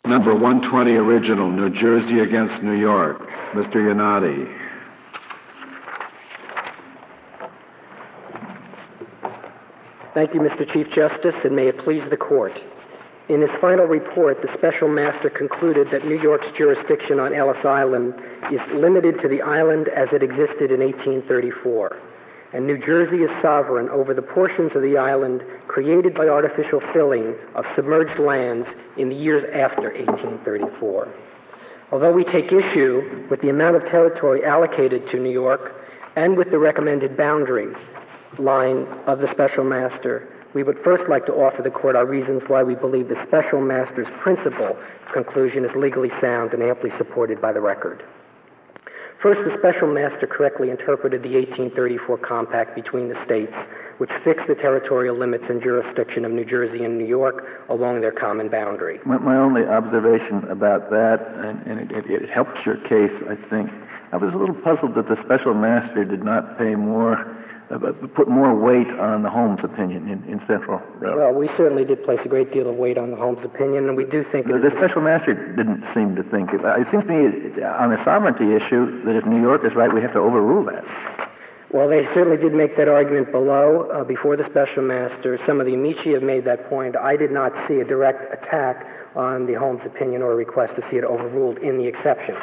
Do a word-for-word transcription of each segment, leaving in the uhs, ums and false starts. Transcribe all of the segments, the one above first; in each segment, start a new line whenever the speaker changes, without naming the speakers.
Number one twenty original, New Jersey against New York. Mister Yanati.
Thank you, Mister Chief Justice, and may it please the Court. In his final report, the Special Master concluded that New York's jurisdiction on Ellis Island is limited to the island as it existed in eighteen thirty-four, and New Jersey is sovereign over the portions of the island created by artificial filling of submerged lands in the years after eighteen thirty-four. Although we take issue with the amount of territory allocated to New York and with the recommended boundary line of the Special Master, we would first like to offer the Court our reasons why we believe the Special Master's principal conclusion is legally sound and amply supported by the record. First, the Special Master correctly interpreted the eighteen thirty-four compact between the states, which fixed the territorial limits and jurisdiction of New Jersey and New York along their common boundary.
My, my only observation about that, and, and it, it, it helps your case, I think, I was a little puzzled that the Special Master did not pay more Uh, put more weight on the Holmes opinion in, in Central Railroad.
Well, we certainly did place a great deal of weight on the Holmes opinion, and we do think...
The, the Special Master didn't seem to think... It, it seems to me, on the sovereignty issue, that if New York is right, we have to overrule that.
Well, they certainly did make that argument below, uh, before the Special Master. Some of the amici have made that point. I did not see a direct attack on the Holmes opinion or a request to see it overruled in the exceptions.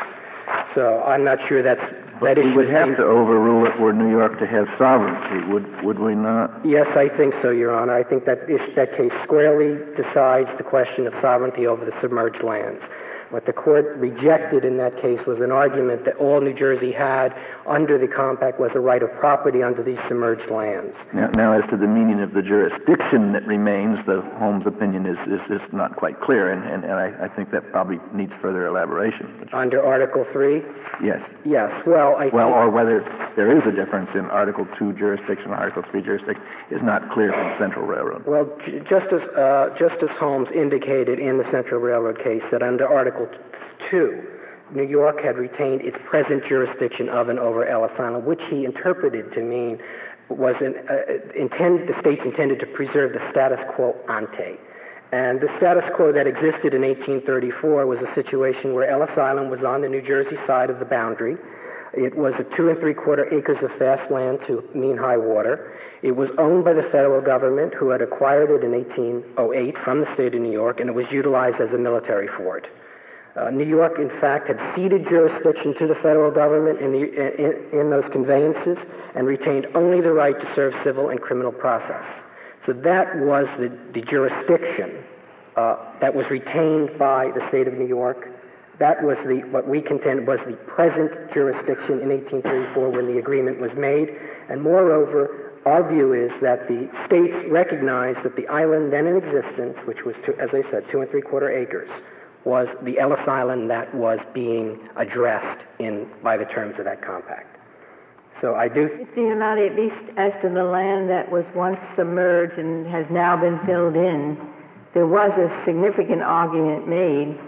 So I'm not sure that's...
But
that
we would have to overrule it were New York to have sovereignty, would would we not?
Yes, I think so, Your Honor. I think that ish, that case squarely decides the question of sovereignty over the submerged lands. What the Court rejected in that case was an argument that all New Jersey had under the compact was a right of property under these submerged lands.
Now, now as to the meaning of the jurisdiction that remains, the Holmes opinion is, is, is not quite clear, and, and, and I, I think that probably needs further elaboration.
Under Article three?
Yes.
Yes, well, I
Well,
think...
or whether there is a difference in Article two jurisdiction and Article three jurisdiction is not clear from Central Railroad.
Well, J- Justice, uh, Justice Holmes indicated in the Central Railroad case that under Article two, New York had retained its present jurisdiction of and over Ellis Island, which he interpreted to mean was an, uh, intend, the states intended to preserve the status quo ante. And the status quo that existed in eighteen thirty-four was a situation where Ellis Island was on the New Jersey side of the boundary. It was a two and three quarter acres of fast land to mean high water. It was owned by the federal government, who had acquired it in eighteen oh eight from the state of New York, and it was utilized as a military fort. Uh, New York, in fact, had ceded jurisdiction to the federal government in, the, in, in those conveyances and retained only the right to serve civil and criminal process. So that was the, the jurisdiction uh, that was retained by the state of New York. That was the, what we contend was the present jurisdiction in eighteen thirty-four when the agreement was made. And moreover, our view is that the states recognized that the island then in existence, which was, two, as I said, two and three quarter acres, was the Ellis Island that was being addressed in by the terms of that compact. So I do...
Mister Yanati, at least as to the land that was once submerged and has now been filled in, there was a significant argument made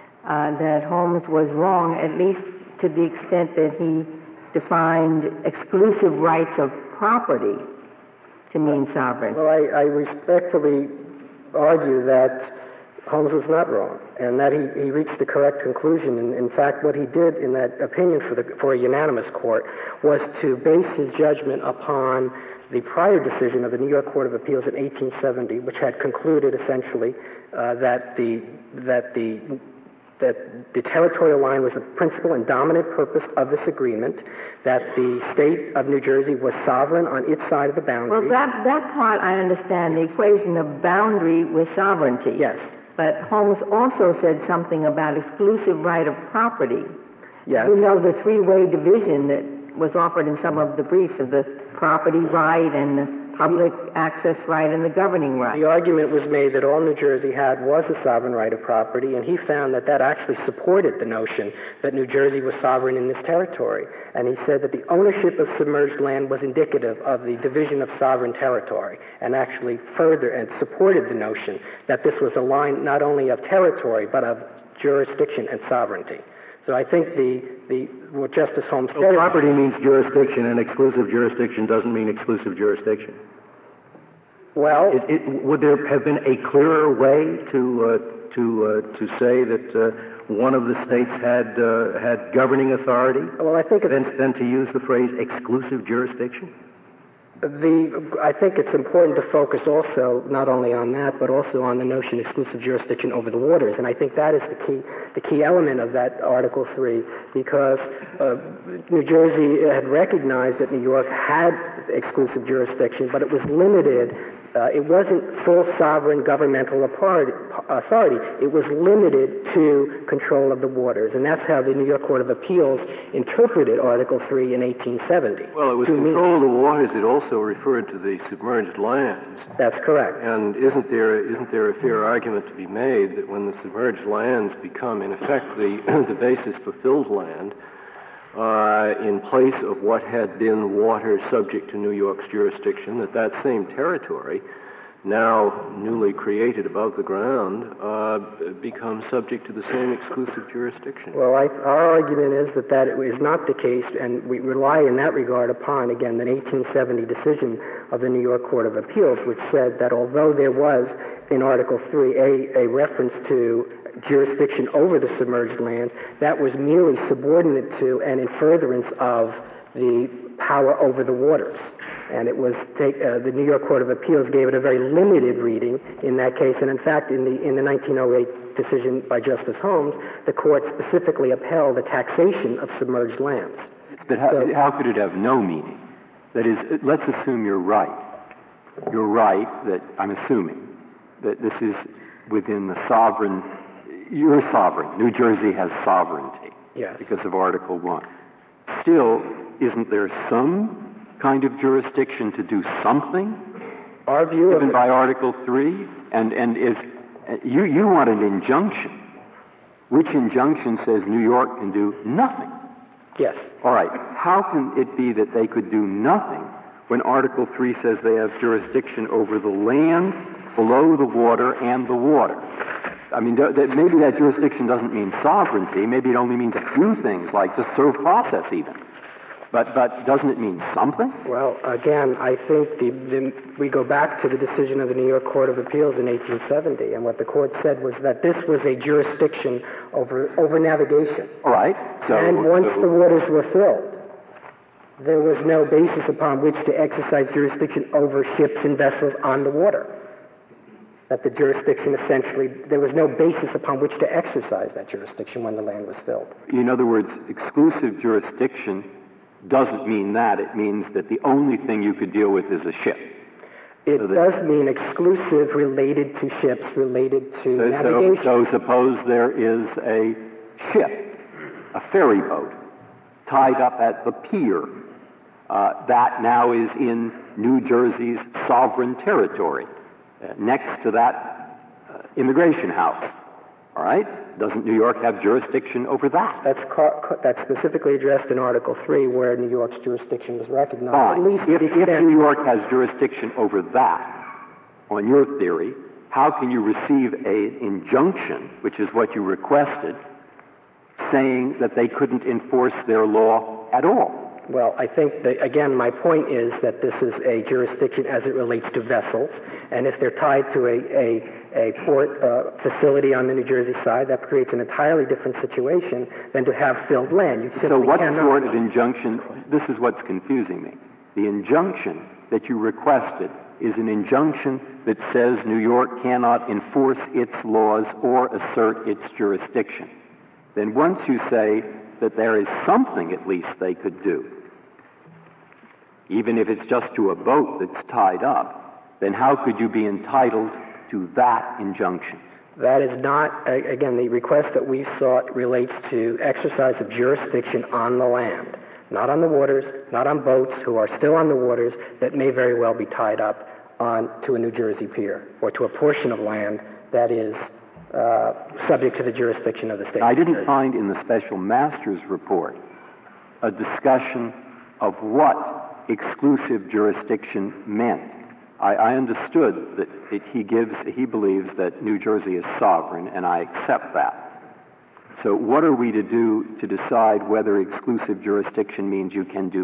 uh, that Holmes was wrong, at least to the extent that he defined exclusive rights of property to mean sovereign.
Well, I, I respectfully argue that Holmes was not wrong, and that he, he reached the correct conclusion. And in fact, what he did in that opinion for, the, for a unanimous court was to base his judgment upon the prior decision of the New York Court of Appeals in eighteen seventy, which had concluded essentially uh, that the that the that the territorial line was the principal and dominant purpose of this agreement, that the state of New Jersey was sovereign on its side of the boundary.
Well, that, that part I understand, the equation of boundary with sovereignty.
Yes.
But Holmes also said something about exclusive right of property.
Yes.
You know the three-way division that was offered in some of the briefs of the property right and the public access right and the governing right.
The argument was made that all New Jersey had was a sovereign right of property, and he found that that actually supported the notion that New Jersey was sovereign in this territory. And he said that the ownership of submerged land was indicative of the division of sovereign territory, and actually further and supported the notion that this was a line not only of territory, but of jurisdiction and sovereignty. So I think the, the what Justice Holmes
so
said...
property means jurisdiction, and exclusive jurisdiction doesn't mean exclusive jurisdiction.
Well,
It, it, would there have been a clearer way to uh, to uh, to say that uh, one of the states had uh, had governing authority
well, I think it's,
than, than to use the phrase exclusive jurisdiction?
the, I think it's important to focus also not only on that, but also on the notion of exclusive jurisdiction over the waters. And I think that is the key, the key element of that Article three, because uh, New Jersey had recognized that New York had exclusive jurisdiction, but it was limited. Uh, it wasn't full sovereign governmental authority. It was limited to control of the waters. And that's how the New York Court of Appeals interpreted Article three in eighteen seventy.
Well, it was control of the waters. It also referred to the submerged lands.
That's correct.
And isn't there isn't there a fair argument to be made that when the submerged lands become, in effect, the, the basis for filled land, uh, in place of what had been water subject to New York's jurisdiction, that that same territory, now newly created above the ground, uh, becomes subject to the same exclusive jurisdiction?
Well, I, our argument is that that is not the case, and we rely in that regard upon, again, the eighteen seventy decision of the New York Court of Appeals, which said that although there was in Article three a, a reference to jurisdiction over the submerged lands, that was merely subordinate to and in furtherance of the power over the waters. And it was take, uh, the New York Court of Appeals gave it a very limited reading in that case. And in fact, in the in the nineteen oh eight decision by Justice Holmes, the court specifically upheld the taxation of submerged lands.
But how,
So-
how could it have no meaning? That is, let's assume you're right. You're right that, I'm assuming, that this is within the sovereign, you're sovereign. New Jersey has sovereignty.
Yes.
Because of Article one. Still, isn't there some kind of jurisdiction to do something
Our view of
given
it,
by Article three? And, and is, you, you want an injunction. Which injunction says New York can do nothing?
yes.
All right, how can it be that they could do nothing when Article three says they have jurisdiction over the land, below the water, and the water? I mean, th- th- maybe that jurisdiction doesn't mean sovereignty. Maybe it only means a few things, like just serve process even. But but doesn't it mean something?
Well, again, I think the, the, we go back to the decision of the New York Court of Appeals in eighteen seventy, and what the court said was that this was a jurisdiction over over navigation.
All right. So,
And once
so-
the waters were filled, there was no basis upon which to exercise jurisdiction over ships and vessels on the water. That the jurisdiction essentially, there was no basis upon which to exercise that jurisdiction when the land was filled.
in other words, exclusive jurisdiction doesn't mean that. It means that the only thing you could deal with is a ship.
It
So that-
does mean exclusive related to ships, related to
So, so,
navigation.
so suppose there is a ship, a ferry boat, tied up at the pier uh, that now is in New Jersey's sovereign territory, uh, next to that uh, immigration house. All right? Doesn't New York have jurisdiction over that?
That's, ca- ca- that's specifically addressed in Article three, where New York's jurisdiction was recognized.
Fine.
At least to
if,
the
if
extent-
New York has jurisdiction over that, on your theory, how can you receive an injunction, which is what you requested, saying that they couldn't enforce their law at all?
Well, I think that, again, my point is that this is a jurisdiction as it relates to vessels, and if they're tied to a, a, a port uh, facility on the New Jersey side, that creates an entirely different situation than to have filled land. You simply
So what
cannot-
sort of injunction, this is what's confusing me. The injunction that you requested is an injunction that says New York cannot enforce its laws or assert its jurisdiction. Then once you say that there is something at least they could do, even if it's just to a boat that's tied up, then how could you be entitled to that injunction?
That is not, a- again, the request that we sought relates to exercise of jurisdiction on the land, not on the waters, not on boats who are still on the waters that may very well be tied up on to a New Jersey pier or to a portion of land that is uh, subject to the jurisdiction of the state.
I
of New
didn't
Jersey.
find in the special master's report a discussion of what exclusive jurisdiction meant. I, I understood that it, he gives, he believes that New Jersey is sovereign, and I accept that. So what are we to do to decide whether exclusive jurisdiction means you can do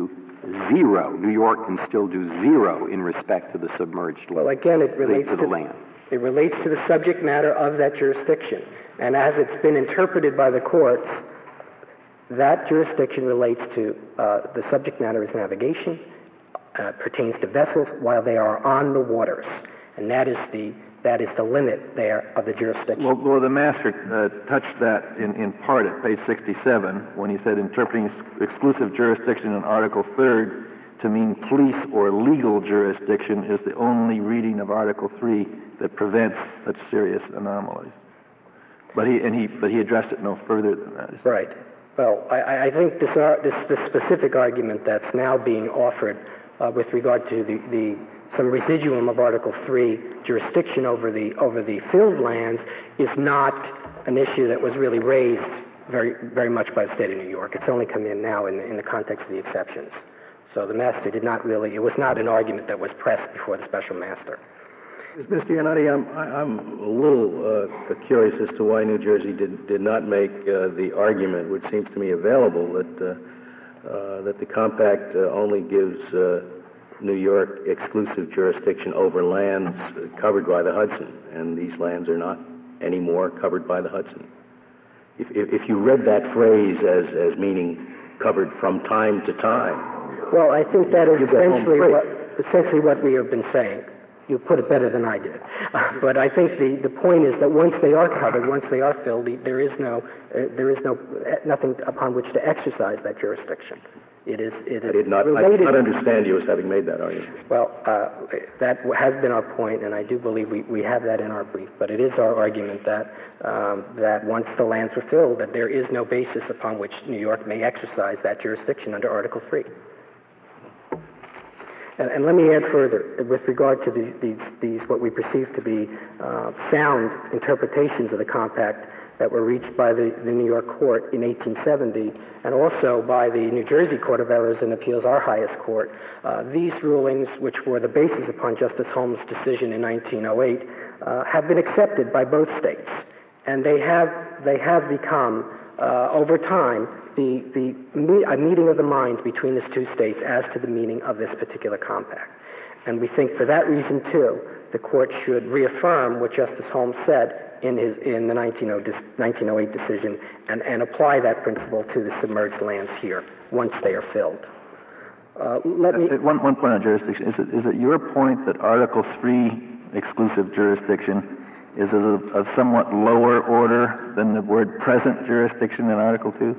zero. New York can still do zero in respect to the submerged
Well, again, it relates
to the land.
It relates to the subject matter of that jurisdiction. And as it's been interpreted by the courts, that jurisdiction relates to uh, the subject matter is navigation, uh, pertains to vessels while they are on the waters. And that is the that is the limit there of the jurisdiction.
Well, well the master uh, touched that in, in part at page sixty-seven when he said interpreting ex- exclusive jurisdiction in Article third to mean police or legal jurisdiction is the only reading of Article three that prevents such serious anomalies. But he and he but he addressed it no further than that.
Right. Well, I, I think this, uh, this this specific argument that's now being offered uh, with regard to the, the some residuum of Article three jurisdiction over the over the filled lands is not an issue that was really raised very very much by the state of New York. It's only come in now in the, in the context of the exceptions. So the master did not really. It was not an argument that was pressed before the special master.
Mister Iannotti, I'm, I'm a little uh, curious as to why New Jersey did, did not make uh, the argument, which seems to me available, that, uh, uh, that the compact uh, only gives uh, New York exclusive jurisdiction over lands covered by the Hudson, and these lands are not anymore covered by the Hudson. If, if, if you read that phrase as, as meaning covered from time to time...
Well, I think that is essentially what, essentially what we have been saying. You put it better than I did. Uh, but I think the, the point is that once they are covered, once they are filled, there is no uh, there is no uh, nothing upon which to exercise that jurisdiction. It is it is
I did not,
related.
I did not understand you as having made that argument.
Well, uh, that has been our point, and I do believe we, we have that in our brief. But it is our argument that um, that once the lands were filled, that there is no basis upon which New York may exercise that jurisdiction under Article three. And, and let me add further, with regard to these, these, these what we perceive to be uh, sound interpretations of the compact that were reached by the, the New York court in eighteen seventy, and also by the New Jersey Court of Errors and Appeals, our highest court. Uh, these rulings, which were the basis upon Justice Holmes' decision in nineteen oh eight, uh, have been accepted by both states, and they have they have become uh, over time the, the me- a meeting of the minds between these two states as to the meaning of this particular compact. And we think for that reason, too, the court should reaffirm what Justice Holmes said in his in the nineteen oh eight decision and, and apply that principle to the submerged lands here once they are filled. Uh, let me...
Uh, one, one point on jurisdiction. Is it, is it your point that Article three exclusive jurisdiction is of a somewhat lower order than the word present jurisdiction in Article two?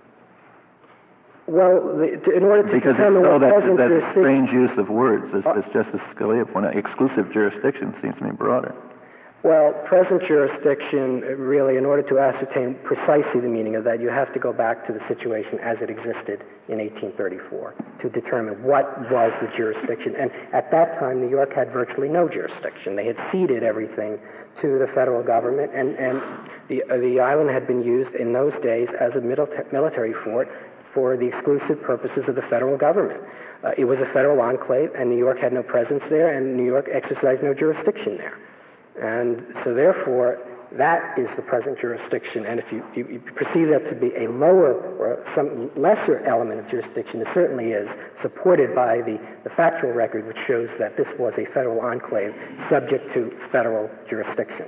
Well, the, to, in order to
because
determine
so
what
that's,
present
that's
jurisdiction...
strange use of words, as, as Justice Scalia pointed out. Exclusive jurisdiction seems to me broader.
Well, present jurisdiction, really, in order to ascertain precisely the meaning of that, you have to go back to the situation as it existed in eighteen thirty-four to determine what was the jurisdiction. And at that time, New York had virtually no jurisdiction. They had ceded everything to the federal government, and, and the, uh, the island had been used in those days as a milita- military fort for the exclusive purposes of the federal government. Uh, it was a federal enclave, and New York had no presence there, and New York exercised no jurisdiction there. And so therefore, that is the present jurisdiction. And if you, you, you perceive that to be a lower or some lesser element of jurisdiction, it certainly is supported by the, the factual record, which shows that this was a federal enclave subject to federal jurisdiction.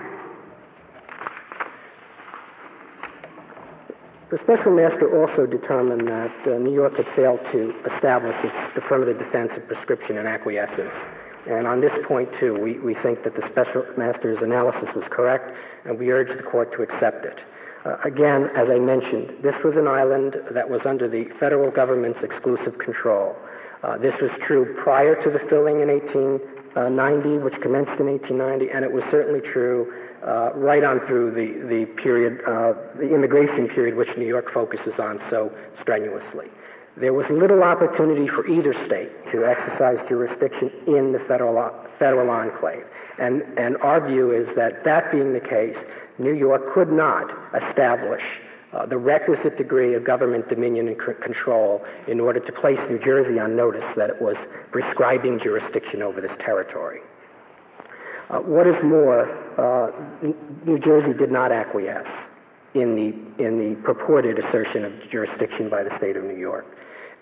The special master also determined that uh, New York had failed to establish its affirmative defense of prescription and acquiescence. And on this point, too, we, we think that the special master's analysis was correct, and we urge the court to accept it. Uh, again, as I mentioned, this was an island that was under the federal government's exclusive control. Uh, this was true prior to the filling in eighteen ninety, which commenced in eighteen ninety, and it was certainly true uh, right on through the, the period, uh, the immigration period, which New York focuses on so strenuously. There was little opportunity for either state to exercise jurisdiction in the federal federal enclave. And, and our view is that that being the case, New York could not establish uh, the requisite degree of government dominion and c- control in order to place New Jersey on notice that it was prescribing jurisdiction over this territory. Uh, what is more, uh, New Jersey did not acquiesce in the in the purported assertion of jurisdiction by the state of New York.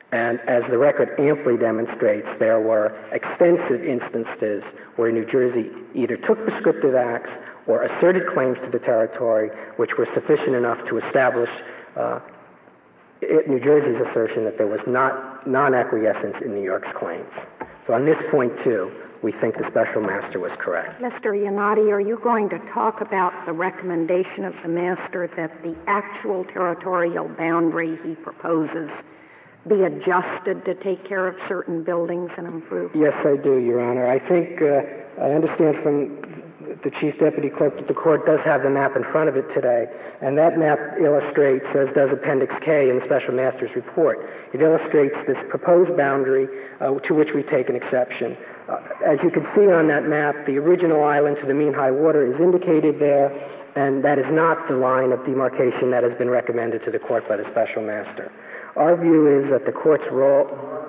And as the record amply demonstrates, there were extensive instances where New Jersey either took prescriptive acts or asserted claims to the territory which were sufficient enough to establish uh, New Jersey's assertion that there was not non-acquiescence in New York's claims. So on this point, too, we think the special master was correct.
Mister Yanati, are you going to talk about the recommendation of the master that the actual territorial boundary he proposes be adjusted to take care of certain buildings and improve?
Yes, I do, Your Honor. I think, uh, I understand from the Chief Deputy Clerk that the court does have the map in front of it today, and that map illustrates, as does Appendix K in the Special Master's report, it illustrates this proposed boundary uh, to which we take an exception. Uh, as you can see on that map, the original island to the mean high water is indicated there, and that is not the line of demarcation that has been recommended to the court by the Special Master. Our view is that the court's role...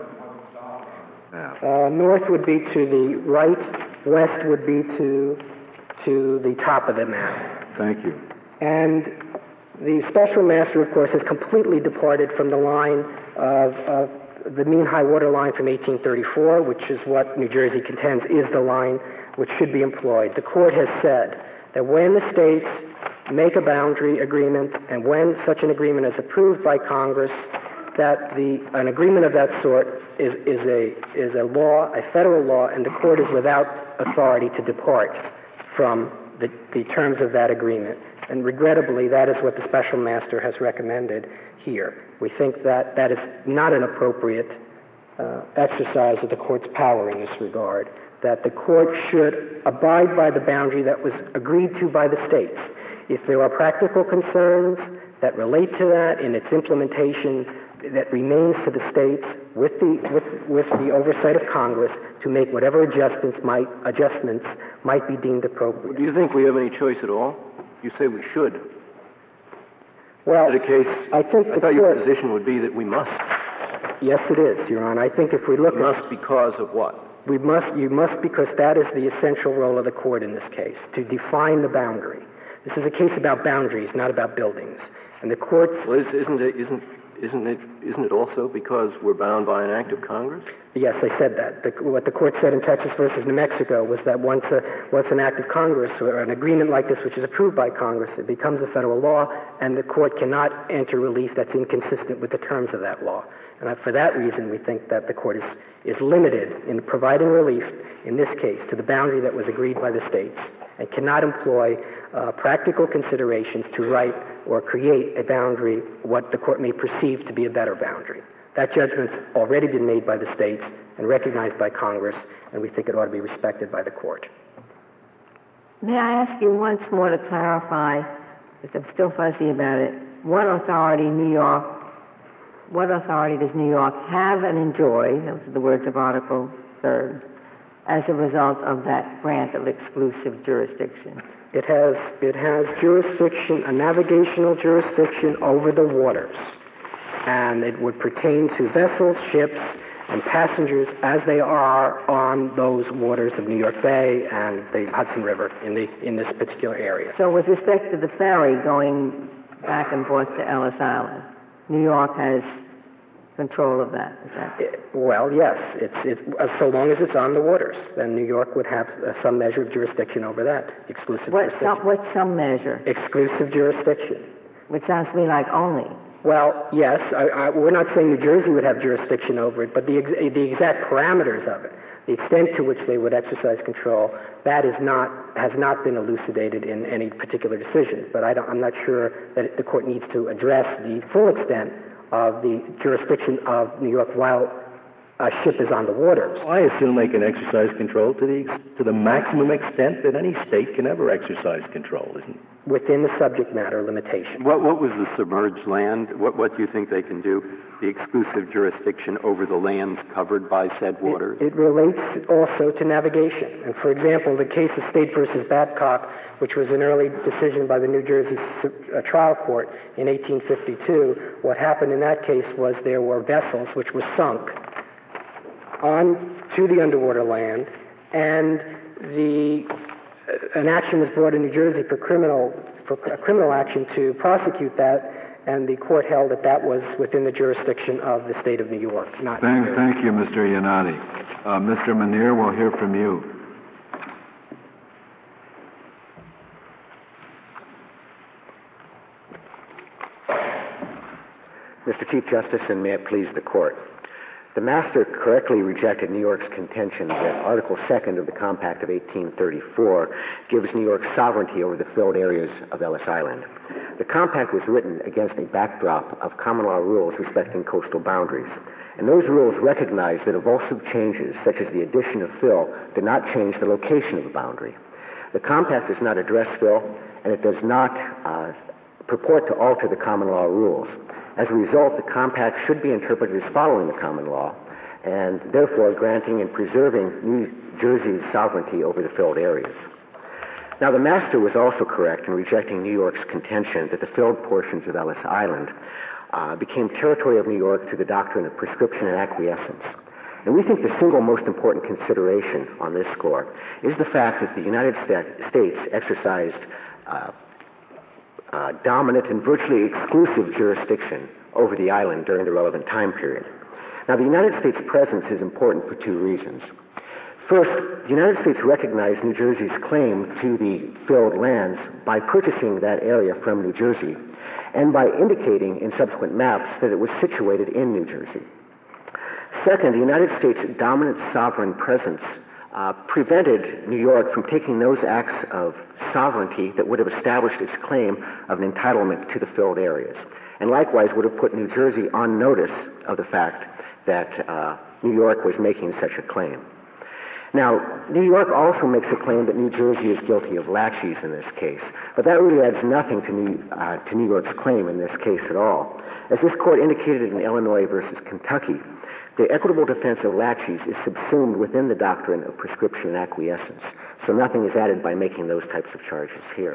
Uh, north would be to the right, west would be to, to the top of the map.
Thank you.
And the Special Master, of course, has completely departed from the line of, of the mean high water line from eighteen thirty-four, which is what New Jersey contends is the line which should be employed. The court has said that when the states make a boundary agreement and when such an agreement is approved by Congress, that the, an agreement of that sort is, is, a, is a law, a federal law, and the court is without authority to depart from the, the terms of that agreement. And regrettably, that is what the Special Master has recommended here. We think that that is not an appropriate uh, exercise of the court's power in this regard, that the court should abide by the boundary that was agreed to by the states. If there are practical concerns that relate to that in its implementation, that remains to the states with the, with, with the oversight of Congress to make whatever adjustments might, adjustments might be deemed appropriate.
Do you think we have any choice at all? You say we should.
Well,
In a case,
I think
I
the
thought your
court,
position would be that we must.
Yes, it is, Your Honor. I think if we look
We
at...
must because of what?
We must, you must, because that is the essential role of the court in this case, to define the boundary. This is a case about boundaries, not about buildings. And the court's...
Well, is, isn't it, isn't, isn't it, isn't it also because we're bound by an act of Congress?
Yes, I said that. The, what the court said in Texas versus New Mexico was that once, a, once an act of Congress or an agreement like this, which is approved by Congress, it becomes a federal law, and the court cannot enter relief that's inconsistent with the terms of that law. And for that reason, we think that the court is, is limited in providing relief, in this case, to the boundary that was agreed by the states, and cannot employ uh, practical considerations to write or create a boundary, what the court may perceive to be a better boundary. That judgment's already been made by the states and recognized by Congress, and we think it ought to be respected by the court.
May I ask you once more to clarify, because I'm still fuzzy about it, what authority New York, what authority does New York have and enjoy, those are the words of Article third, as a result of that grant of exclusive jurisdiction?
It has, it has jurisdiction, a navigational jurisdiction over the waters, and it would pertain to vessels, ships, and passengers as they are on those waters of New York Bay and the Hudson River in, the, in this particular area.
So with respect to the ferry going back and forth to Ellis Island, New York has control of that, is that?
It, well, yes. It's, it's, uh, so long as it's on the waters, then New York would have uh, some measure of jurisdiction over that, exclusive
What
jurisdiction.
some, what's some measure?
Exclusive jurisdiction.
Which sounds to me like only.
Well, yes, I, I, we're not saying New Jersey would have jurisdiction over it, but the, ex, the exact parameters of it, the extent to which they would exercise control, that is not, has not been elucidated in any particular decision. But I don't, I'm not sure that it, the court needs to address the full extent of the jurisdiction of New York while a ship is on the waters.
I assume they can exercise control to the ex- to the maximum extent that any state can ever exercise control, isn't it?
Within the subject matter limitation.
What, what was the submerged land? What, what do you think they can do? The exclusive jurisdiction over the lands covered by said waters?
It, it relates also to navigation. And for example, the case of State versus Babcock, which was an early decision by the New Jersey uh, trial court in eighteen fifty-two, what happened in that case was there were vessels which were sunk on to the underwater land, and the uh, an action was brought in New Jersey for criminal for a criminal action to prosecute that, and the court held that that was within the jurisdiction of the state of New York, not
Thank,
New Jersey.
thank you, Mister Yanati. Uh, Mister Munir, we'll hear from you.
Mister Chief Justice, and may it please the court. The master correctly rejected New York's contention that Article Second of the Compact of eighteen thirty-four gives New York sovereignty over the filled areas of Ellis Island. The compact was written against a backdrop of common law rules respecting coastal boundaries, and those rules recognize that evulsive changes, such as the addition of fill, do not change the location of the boundary. The compact does not address fill, and it does not uh, purport to alter the common law rules. As a result, the compact should be interpreted as following the common law, and therefore granting and preserving New Jersey's sovereignty over the filled areas. Now, the master was also correct in rejecting New York's contention that the filled portions of Ellis Island uh, became territory of New York through the doctrine of prescription and acquiescence. And we think the single most important consideration on this score is the fact that the United States exercised uh, Uh, dominant and virtually exclusive jurisdiction over the island during the relevant time period. Now, the United States' presence is important for two reasons. First, the United States recognized New Jersey's claim to the filled lands by purchasing that area from New Jersey and by indicating in subsequent maps that it was situated in New Jersey. Second, the United States' dominant sovereign presence Uh, prevented New York from taking those acts of sovereignty that would have established its claim of an entitlement to the filled areas, and likewise would have put New Jersey on notice of the fact that uh, New York was making such a claim. Now, New York also makes a claim that New Jersey is guilty of laches in this case, but that really adds nothing to New, uh, to New York's claim in this case at all. As this court indicated in Illinois versus Kentucky, the equitable defense of laches is subsumed within the doctrine of prescription and acquiescence, so nothing is added by making those types of charges here.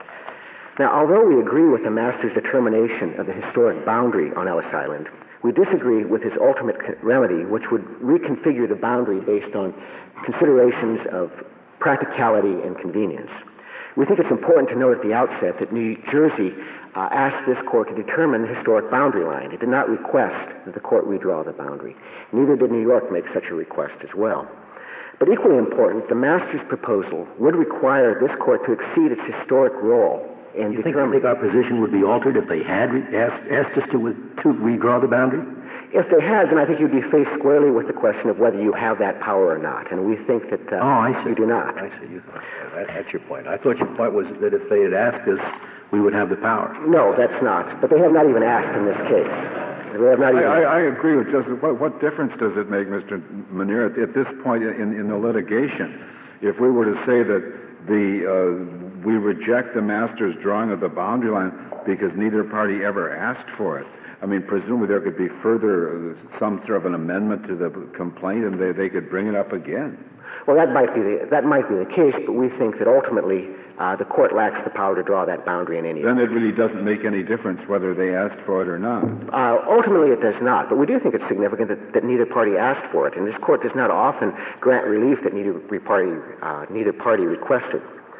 Now, although we agree with the master's determination of the historic boundary on Ellis Island, we disagree with his ultimate remedy, which would reconfigure the boundary based on considerations of practicality and convenience. We think it's important to note at the outset that New Jersey uh, asked this court to determine the historic boundary line. It did not request that the court redraw the boundary. Neither did New York make such a request as well. But equally important, the master's proposal would require this court to exceed its historic role in
you
determining...
think, you think our position would be altered if they had re- asked, asked us to, to redraw the boundary?
If they had, then I think you'd be faced squarely with the question of whether you have that power or not, and we think that uh,
oh, I see.
you do not.
I see. You thought, yeah, that, that's your point. I thought your point was that if they had asked us, we would have the power.
No, that's not. But they have not even asked in this case. They have not even
I, I, I agree with Justice. What, what difference does it make, Mister Munir, at, at this point in, in the litigation, if we were to say that the uh, we reject the master's drawing of the boundary line because neither party ever asked for it? I mean, presumably there could be further, uh, some sort of an amendment to the complaint, and they, they could bring it up again.
Well, that might be the, that might be the case, but we think that ultimately uh, the court lacks the power to draw that boundary in any
Then it really doesn't make any difference whether they asked for it or not.
Uh, ultimately, it does not, but we do think it's significant that, that neither party asked for it, and this court does not often grant relief that neither party, uh, neither party requested.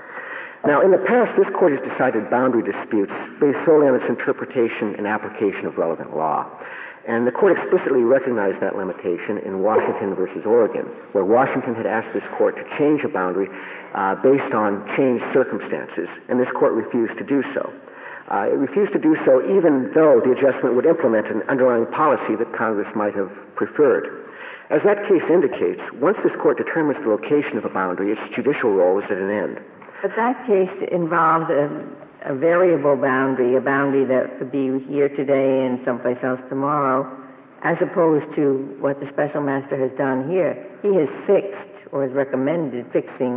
Now, in the past, this court has decided boundary disputes based solely on its interpretation and application of relevant law. And the court explicitly recognized that limitation in Washington versus Oregon, where Washington had asked this court to change a boundary uh, based on changed circumstances, and this court refused to do so. Uh, it refused to do so even though the adjustment would implement an underlying policy that Congress might have preferred. As that case indicates, once this court determines the location of a boundary, its judicial role is at an end.
But that case involved a, a variable boundary, a boundary that could be here today and someplace else tomorrow, as opposed to what the special master has done here. He has fixed, or has recommended fixing,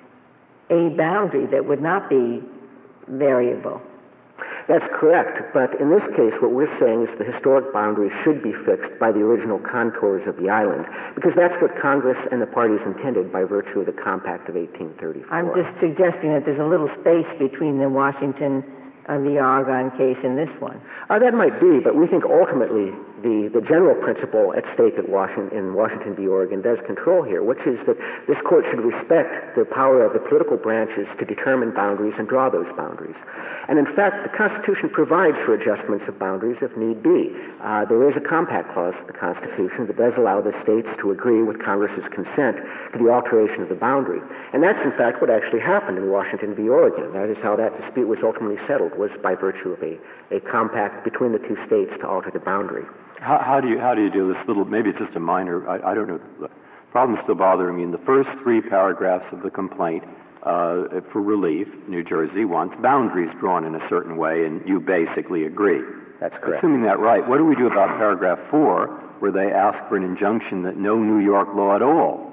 a boundary that would not be variable.
That's correct, but in this case, what we're saying is the historic boundary should be fixed by the original contours of the island, because that's what Congress and the parties intended by virtue of the Compact of eighteen thirty-four.
I'm just suggesting that there's a little space between the Washington and the Argonne case and this one.
Uh, that might be, but we think ultimately the, the general principle at stake at Washington, in Washington v. Oregon does control here, which is that this court should respect the power of the political branches to determine boundaries and draw those boundaries. And in fact, the Constitution provides for adjustments of boundaries if need be. Uh, there is a compact clause in the Constitution that does allow the states to agree with Congress's consent to the alteration of the boundary. And that's in fact what actually happened in Washington v. Oregon. That is how that dispute was ultimately settled, was by virtue of a, a compact between the two states to alter the boundary.
How, how do you how do you do this little? Maybe it's just a minor. I, I don't know. The problem's still bothering me. In the first three paragraphs of the complaint, uh, for relief, New Jersey wants boundaries drawn in a certain way, and you basically agree.
That's correct.
Assuming that right, what do we do about paragraph four, where they ask for an injunction that no New York law at all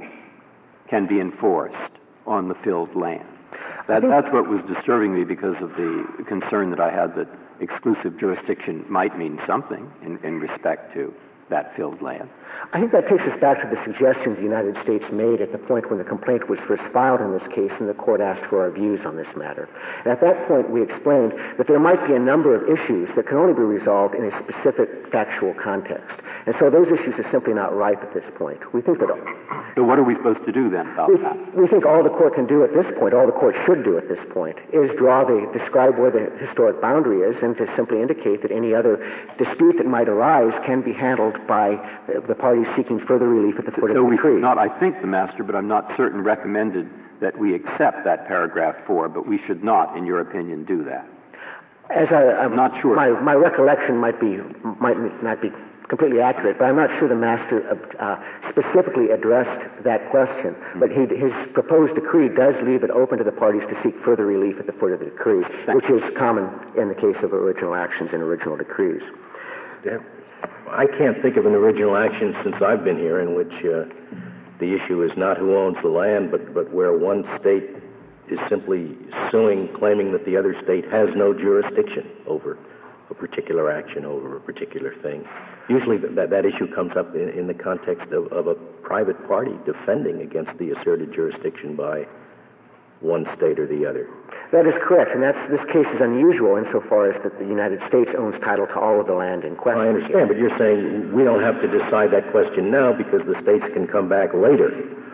can be enforced on the filled land? That, that's what was disturbing me because of the concern that I had that exclusive jurisdiction might mean something in, in respect to that filled land.
I think that takes us back to the suggestions the United States made at the point when the complaint was first filed in this case and the court asked for our views on this matter. And at that point, we explained that there might be a number of issues that can only be resolved in a specific factual context. And so those issues are simply not ripe at this point. We think that...
So what are we supposed to do then about
we,
that?
We think all the court can do at this point, all the court should do at this point, is draw the, describe where the historic boundary is and to simply indicate that any other dispute that might arise can be handled by the parties seeking further relief at the foot
so
of the decree.
So we not, I think the master, but I'm not certain, recommended that we accept that paragraph four, but we should not, in your opinion, do that.
As I, I'm,
I'm not sure.
My, my recollection might be might not be completely accurate, but I'm not sure the master uh, specifically addressed that question. Mm-hmm. But he, his proposed decree does leave it open to the parties to seek further relief at the foot of the decree,
Thank
which
you.
is common in the case of original actions and original decrees.
Yeah. I can't think of an original action since I've been here in which uh, the issue is not who owns the land, but, but where one state is simply suing, claiming that the other state has no jurisdiction over a particular action, over a particular thing. Usually that, that issue comes up in, in the context of, of a private party defending against the asserted jurisdiction by one state or the other.
That is correct, and that's, this case is unusual insofar as that the United States owns title to all of the land in question.
I understand, but you're saying we don't have to decide that question now because the states can come back later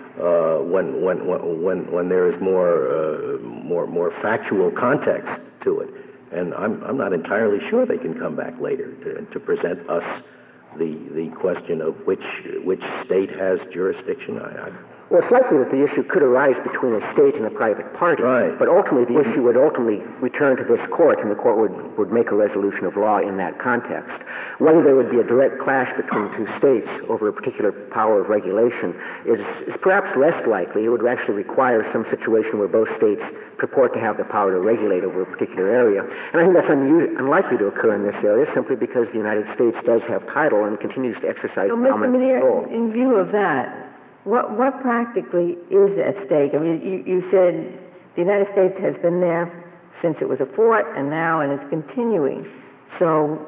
uh, when, when, when, when there is more, uh, more, more factual context to it. And I'm, I'm not entirely sure they can come back later to, to present us the, the question of which, which state has jurisdiction. I, I,
Well, it's likely that the issue could arise between a state and a private party.
Right.
But ultimately, the issue would ultimately return to this court, and the court would, would make a resolution of law in that context. Whether there would be a direct clash between two states over a particular power of regulation is, is perhaps less likely. It would actually require some situation where both states purport to have the power to regulate over a particular area. And I think that's un- unlikely to occur in this area simply because the United States does have title and continues to exercise
So,
dominant
Mister
control.
Muneer, in view of that, What, what practically is at stake? I mean, you, you said the United States has been there since it was a fort and now and it's continuing. So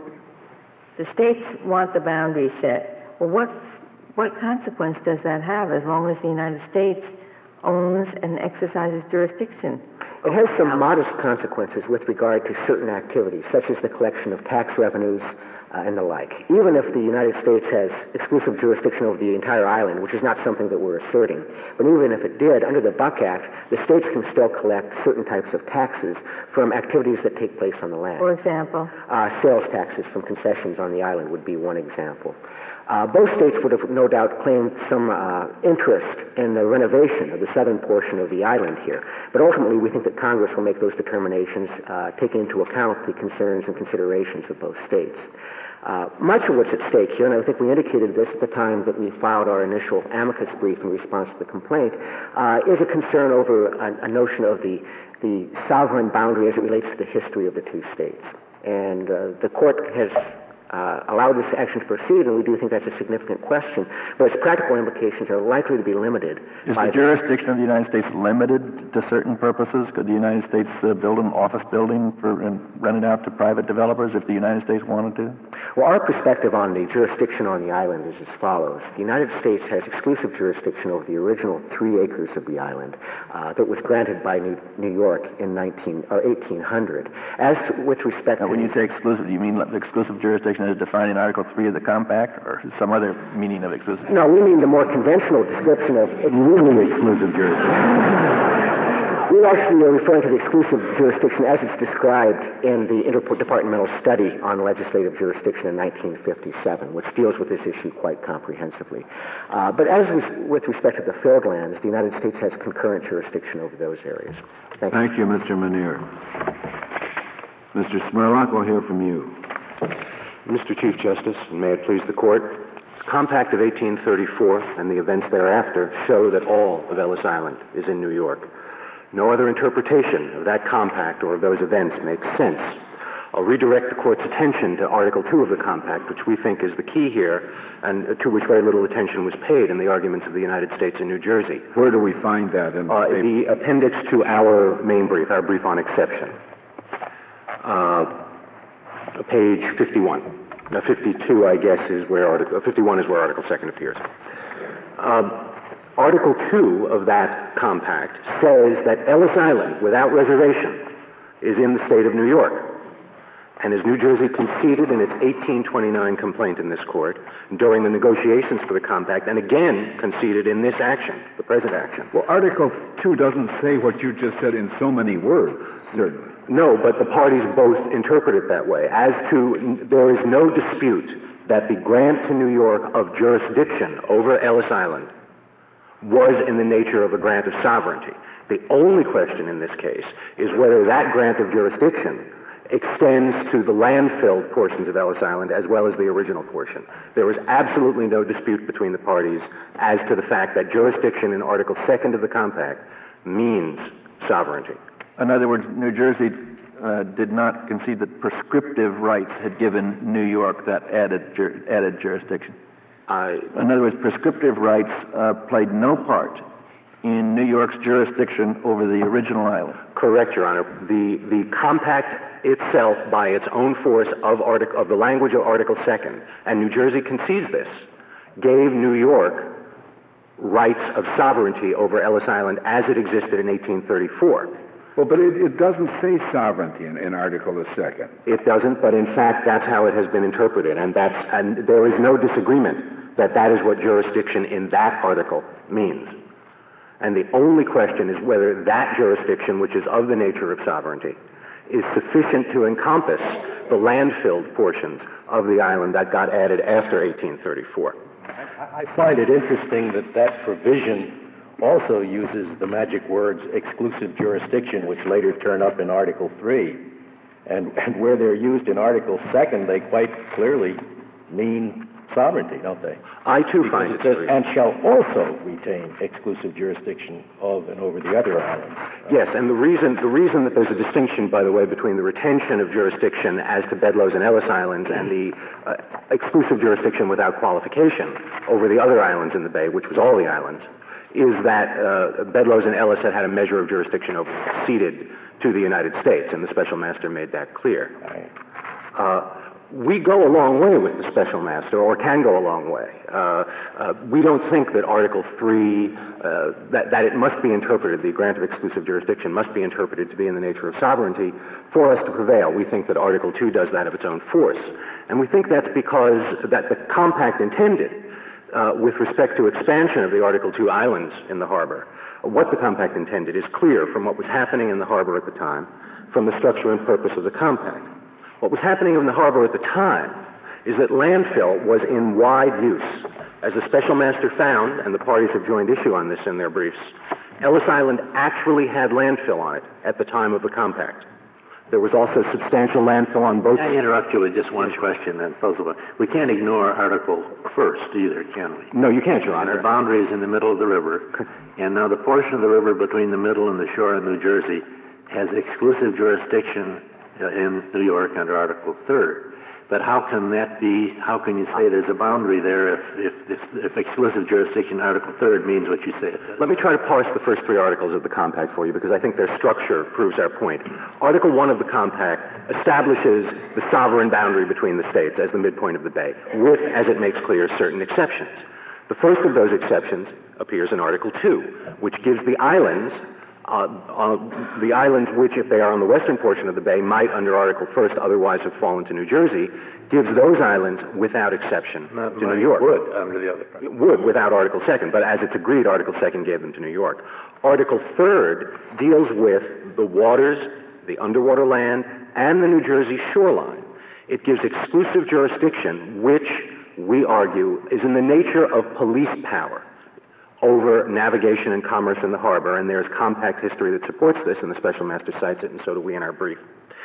the states want the boundary set. Well, what, what consequence does that have as long as the United States owns and exercises jurisdiction?
It has some modest consequences with regard to certain activities, such as the collection of tax revenues uh, and the like. Even if the United States has exclusive jurisdiction over the entire island, which is not something that we're asserting, but even if it did, under the Buck Act, the states can still collect certain types of taxes from activities that take place on the land.
For example?
Uh, sales taxes from concessions on the island would be one example. Uh, both states would have no doubt claimed some uh, interest in the renovation of the southern portion of the island here. But ultimately, we think that Congress will make those determinations, uh, taking into account the concerns and considerations of both states. Uh, much of what's at stake here, and I think we indicated this at the time that we filed our initial amicus brief in response to the complaint, uh, is a concern over a, a notion of the, the sovereign boundary as it relates to the history of the two states. And uh, the court has Uh, allow this action to proceed, and we do think that's a significant question, but its practical implications are likely to be limited.
Is the jurisdiction of the United States limited to certain purposes? Could the United States uh, build an office building for, and rent it out to private developers if the United States wanted to?
Well, our perspective on the jurisdiction on the island is as follows. The United States has exclusive jurisdiction over the original three acres of the island uh, that was granted by New, New York in nineteen or eighteen hundred. As to, with respect
now,
to...
when you say exclusive, do you mean the exclusive jurisdiction jurisdiction as defined in Article three of the Compact, or some other meaning of exclusive?
No, we mean the more conventional description of legally exclusive jurisdiction. We actually are referring to the exclusive jurisdiction as it's described in the Interdepartmental Study on Legislative Jurisdiction in nineteen fifty-seven, which deals with this issue quite comprehensively. Uh, but as with, with respect to the filled lands, the United States has concurrent jurisdiction over those areas. Thank you.
Thank you, Mister Manier. Mister Smerlock, we'll hear from you.
Mister Chief Justice, and may it please the Court, the Compact of eighteen thirty-four and the events thereafter show that all of Ellis Island is in New York. No other interpretation of that compact or of those events makes sense. I'll redirect the Court's attention to Article two of the Compact, which we think is the key here, and to which very little attention was paid in the arguments of the United States and New Jersey.
Where do we find that? In
uh, the appendix to our main brief, our brief on exception. Uh, page fifty-one. Now, fifty-two, I guess, is where Article, fifty-one is where Article second appears. Uh, Article two of that compact says that Ellis Island, without reservation, is in the state of New York. And as New Jersey conceded in its eighteen twenty-nine complaint in this court, during the negotiations for the compact, and again conceded in this action, the present action.
Well, Article two doesn't say what you just said in so many words, certainly.
No, but the parties both interpret it that way. As to, there is no dispute that the grant to New York of jurisdiction over Ellis Island was in the nature of a grant of sovereignty. The only question in this case is whether that grant of jurisdiction extends to the land-filled portions of Ellis Island as well as the original portion. There was absolutely no dispute between the parties as to the fact that jurisdiction in Article second of the Compact means sovereignty.
In other words, New Jersey uh, did not concede that prescriptive rights had given New York that added jur- added jurisdiction.
I,
in other words, prescriptive rights uh, played no part in New York's jurisdiction over the original island.
Correct, Your Honor. The the compact itself, by its own force of artic- of the language of Article second, and New Jersey concedes this, gave New York rights of sovereignty over Ellis Island as it existed in eighteen thirty-four.
Well, but it, it doesn't say sovereignty in, in Article the second.
It doesn't, but in fact, that's how it has been interpreted, and that's and there is no disagreement that that is what jurisdiction in that article means. And the only question is whether that jurisdiction, which is of the nature of sovereignty, is sufficient to encompass the land-filled portions of the island that got added after eighteen thirty-four.
I, I find it interesting that that provision also uses the magic words exclusive jurisdiction, which later turn up in Article three. And, and where they're used in Article second, they quite clearly mean sovereignty, don't they?
I too
because
find
it
it
says,
very...
and shall also retain exclusive jurisdiction of and over the other islands.
Yes, and the reason the reason that there's a distinction, by the way, between the retention of jurisdiction as to Bedloes and Ellis Islands and the uh, exclusive jurisdiction without qualification over the other islands in the Bay, which was all the islands, is that uh, Bedloes and Ellis had had a measure of jurisdiction over ceded to the United States, and the Special Master made that clear. Uh, we go a long way with the Special Master, or can go a long way. Uh, uh, we don't think that Article three, uh, that, that it must be interpreted, the grant of exclusive jurisdiction must be interpreted to be in the nature of sovereignty for us to prevail. We think that Article two does that of its own force. And we think that's because that the compact intended, Uh, with respect to expansion of the Article two islands in the harbor, what the compact intended is clear from what was happening in the harbor at the time, from the structure and purpose of the compact. What was happening in the harbor at the time is that landfill was in wide use. As the Special Master found, and the parties have joined issue on this in their briefs, Ellis Island actually had landfill on it at the time of the compact. There was also substantial landfill on both...
Can I interrupt you with just one question then, Puzzle? We can't ignore Article first either, can we?
No, you can't, Your Honor.
The boundary is in the middle of the river, and now the portion of the river between the middle and the shore of New Jersey has exclusive jurisdiction in New York under Article three. But how can that be, how can you say there's a boundary there if, if, if, if exclusive jurisdiction Article three means what you say it does?
Let me try to parse the first three articles of the compact for you, because I think their structure proves our point. Article one of the compact establishes the sovereign boundary between the states as the midpoint of the bay, with, as it makes clear, certain exceptions. The first of those exceptions appears in Article two, which gives the islands uh, uh, the islands which, if they are on the western portion of the bay, might, under Article First, otherwise have fallen to New Jersey, gives those islands without exception
Not
to
might,
New York.
would under the other part.
It would without Article Second, but as it's agreed, Article Second gave them to New York. Article Third deals with the waters, the underwater land, and the New Jersey shoreline. It gives exclusive jurisdiction, which we argue is in the nature of police power over navigation and commerce in the harbor, and there's compact history that supports this, and the Special Master cites it, and so do we in our brief.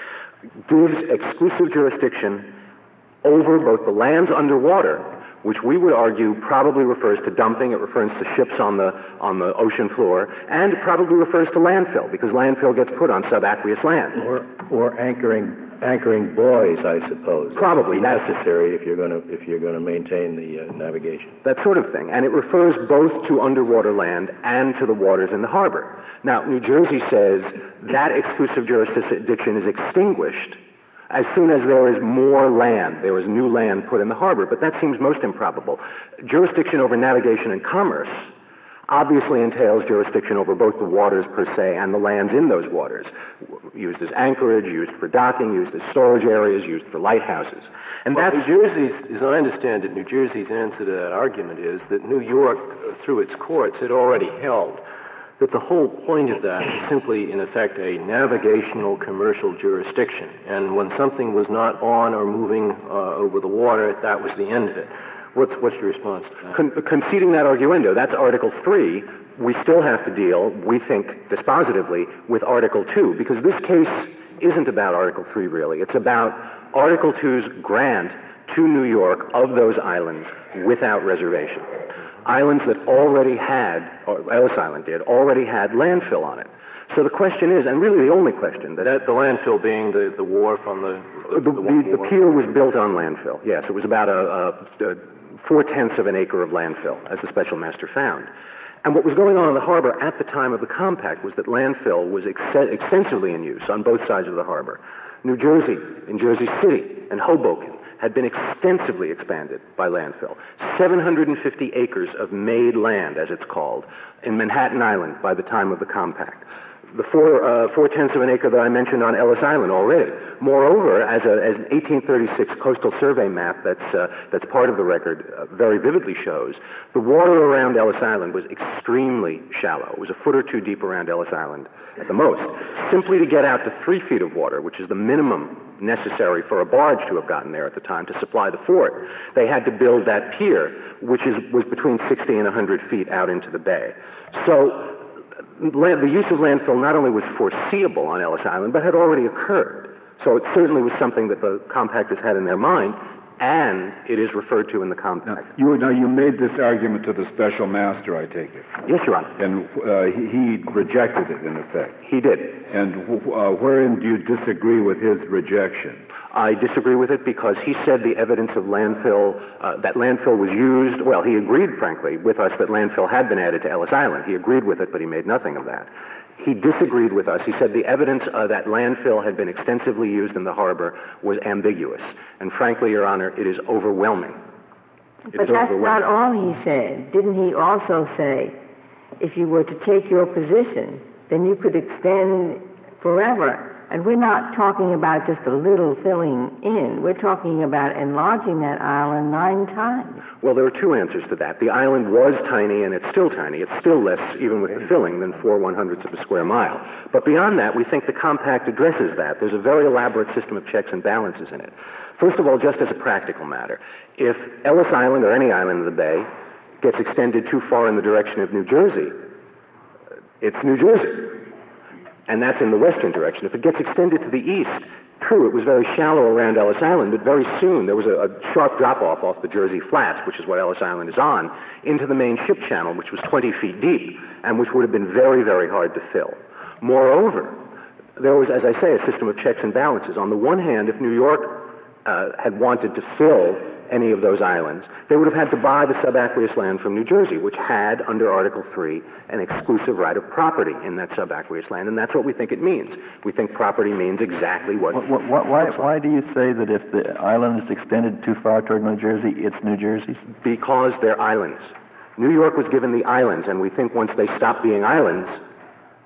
Gives exclusive jurisdiction over both the lands underwater, which we would argue probably refers to dumping, it refers to ships on the on the ocean floor, and it probably refers to landfill, because landfill gets put on subaqueous land.
Or, or anchoring anchoring buoys, I suppose.
Probably
necessary if you're going to if you're going to maintain the uh, navigation.
That sort of thing, and it refers both to underwater land and to the waters in the harbor. Now, New Jersey says that exclusive jurisdiction is extinguished as soon as there is more land, there is new land put in the harbor, but that seems most improbable. Jurisdiction over navigation and commerce obviously entails jurisdiction over both the waters per se and the lands in those waters, used as anchorage, used for docking, used as storage areas, used for lighthouses. And
well,
that's...
New Jersey's, as I understand it, New Jersey's answer to that argument is that New York, uh, through its courts, had already held that the whole point of that is simply, in effect, a navigational commercial jurisdiction. And when something was not on or moving uh, over the water, that was the end of it. What's, what's your response to that?
Con- conceding that arguendo, that's Article three. We still have to deal, we think, dispositively with Article two, because this case isn't about Article three, really. It's about Article two's grant to New York of those islands without reservation. Islands that already had, or Ellis Island did, already had landfill on it. So the question is, and really the only question, that,
that the landfill being the, the wharf on the...
The, the, the, the pier was built on landfill, yes. It was about a, a, a four-tenths of an acre of landfill, as the Special Master found. And what was going on in the harbor at the time of the compact was that landfill was ex- extensively in use on both sides of the harbor. New Jersey, in Jersey City, and Hoboken had been extensively expanded by landfill. seven hundred fifty acres of made land, as it's called, in Manhattan Island by the time of the compact. The four, uh, four-tenths of an acre that I mentioned on Ellis Island already. Moreover, as, a, as an eighteen thirty-six coastal survey map that's, uh, that's part of the record uh, very vividly shows, the water around Ellis Island was extremely shallow. It was a foot or two deep around Ellis Island at the most. Simply to get out to three feet of water, which is the minimum necessary for a barge to have gotten there at the time to supply the fort, they had to build that pier, which is, was between sixty and one hundred feet out into the bay. So land, the use of landfill not only was foreseeable on Ellis Island, but had already occurred. So it certainly was something that the compactors had in their mind, and it is referred to in the compact.
Now, you, now, you made this argument to the Special Master, I take it.
Yes, Your Honor.
And uh, he, he rejected it, in effect.
He did.
And uh, wherein do you disagree with his rejection?
I disagree with it because he said the evidence of landfill, uh, that landfill was used, well, he agreed, frankly, with us that landfill had been added to Ellis Island. He agreed with it, but he made nothing of that. He disagreed with us. He said the evidence uh, that landfill had been extensively used in the harbor was ambiguous. And frankly, Your Honor, it is overwhelming. It's
but that's
overwhelming.
not all he said. Didn't he also say, if you were to take your position, then you could extend forever? And we're not talking about just a little filling in. We're talking about enlarging that island nine times.
Well, there are two answers to that. The island was tiny, and it's still tiny. It's still less, even with the filling, than four one-hundredths of a square mile. But beyond that, we think the compact addresses that. There's a very elaborate system of checks and balances in it. First of all, just as a practical matter, if Ellis Island or any island in the bay gets extended too far in the direction of New Jersey, it's New Jersey. And that's in the western direction. If it gets extended to the east, true, it was very shallow around Ellis Island, but very soon there was a, a sharp drop-off off the Jersey Flats, which is what Ellis Island is on, into the main ship channel, which was twenty feet deep, and which would have been very, very hard to fill. Moreover, there was, as I say, a system of checks and balances. On the one hand, if New York uh, had wanted to fill any of those islands, they would have had to buy the subaqueous land from New Jersey, which had, under Article three, an exclusive right of property in that subaqueous land, and that's what we think it means. We think property means exactly what...
what, what why, why do you say that if the island is extended too far toward New Jersey, it's New Jersey's?
Because they're islands. New York was given the islands, and we think once they stop being islands,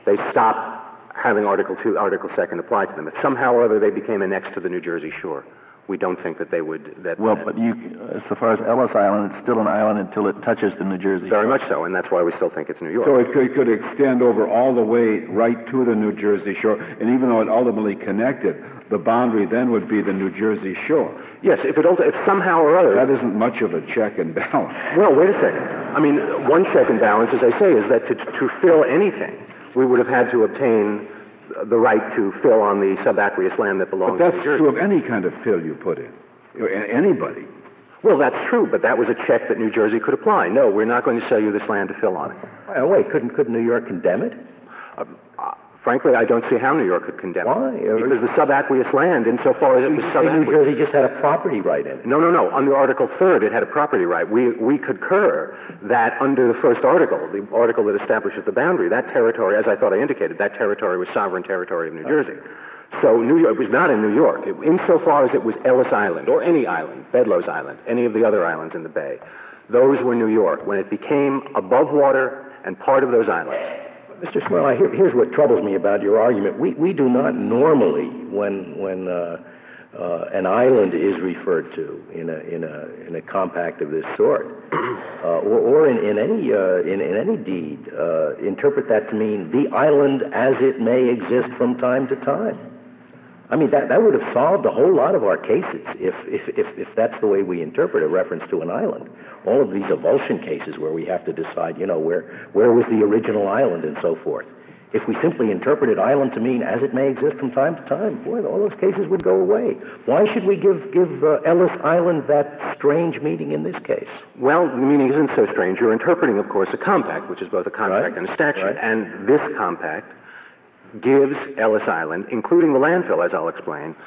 they stop having Article two, Article second apply to them. If somehow or other they became annexed to the New Jersey shore, we don't think that they would... That,
well,
that,
but you, so far as Ellis Island, it's still an island until it touches the New Jersey
Very
shore.
much so, and that's why we still think it's New York.
So it could, it could extend over all the way right to the New Jersey shore, and even though it ultimately connected, the boundary then would be the New Jersey shore.
Yes, if it if somehow or other...
That isn't much of a check and balance.
Well, wait a second. I mean, one check and balance, as I say, is that to, to fill anything, we would have had to obtain the right to fill on the subaqueous land that belongs
But
to New
that's
Jersey.
true of any kind of fill you put in. Anybody.
Well, that's true, but that was a check that New Jersey could apply. No, we're not going to sell you this land to fill on it.
Oh, wait, couldn't, couldn't New York condemn it?
Uh, uh, frankly, I don't see how New York could condemn
Why?
it. Because the subaqueous land, insofar as it was subaqueous...
New Jersey just had a property right in it.
No, no, no. Under Article third, it had a property right. We, we concur that under the first article, the article that establishes the boundary, that territory, as I thought I indicated, that territory was sovereign territory of New Jersey. So New York, it was not in New York. It, insofar as it was Ellis Island, or any island, Bedloes Island, any of the other islands in the bay, those were New York. When it became above water and part of those islands...
Mister Smurl, I, here, here's what troubles me about your argument. We, we do not normally, when, when uh, uh, an island is referred to in a, in a, in a compact of this sort, uh, or, or in, in, any, uh, in, in any deed, uh, interpret that to mean the island as it may exist from time to time. I mean, that, that would have solved a whole lot of our cases if, if, if, if that's the way we interpret a reference to an island. All of these avulsion cases where we have to decide, you know, where, where was the original island and so forth. If we simply interpreted island to mean as it may exist from time to time, boy, all those cases would go away. Why should we give, give uh, Ellis Island that strange meaning in this case?
Well, the meaning isn't so strange. You're interpreting, of course, a compact, which is both a contract
Right.
and a statute.
Right.
And this compact gives Ellis Island, including the landfill, as I'll explain,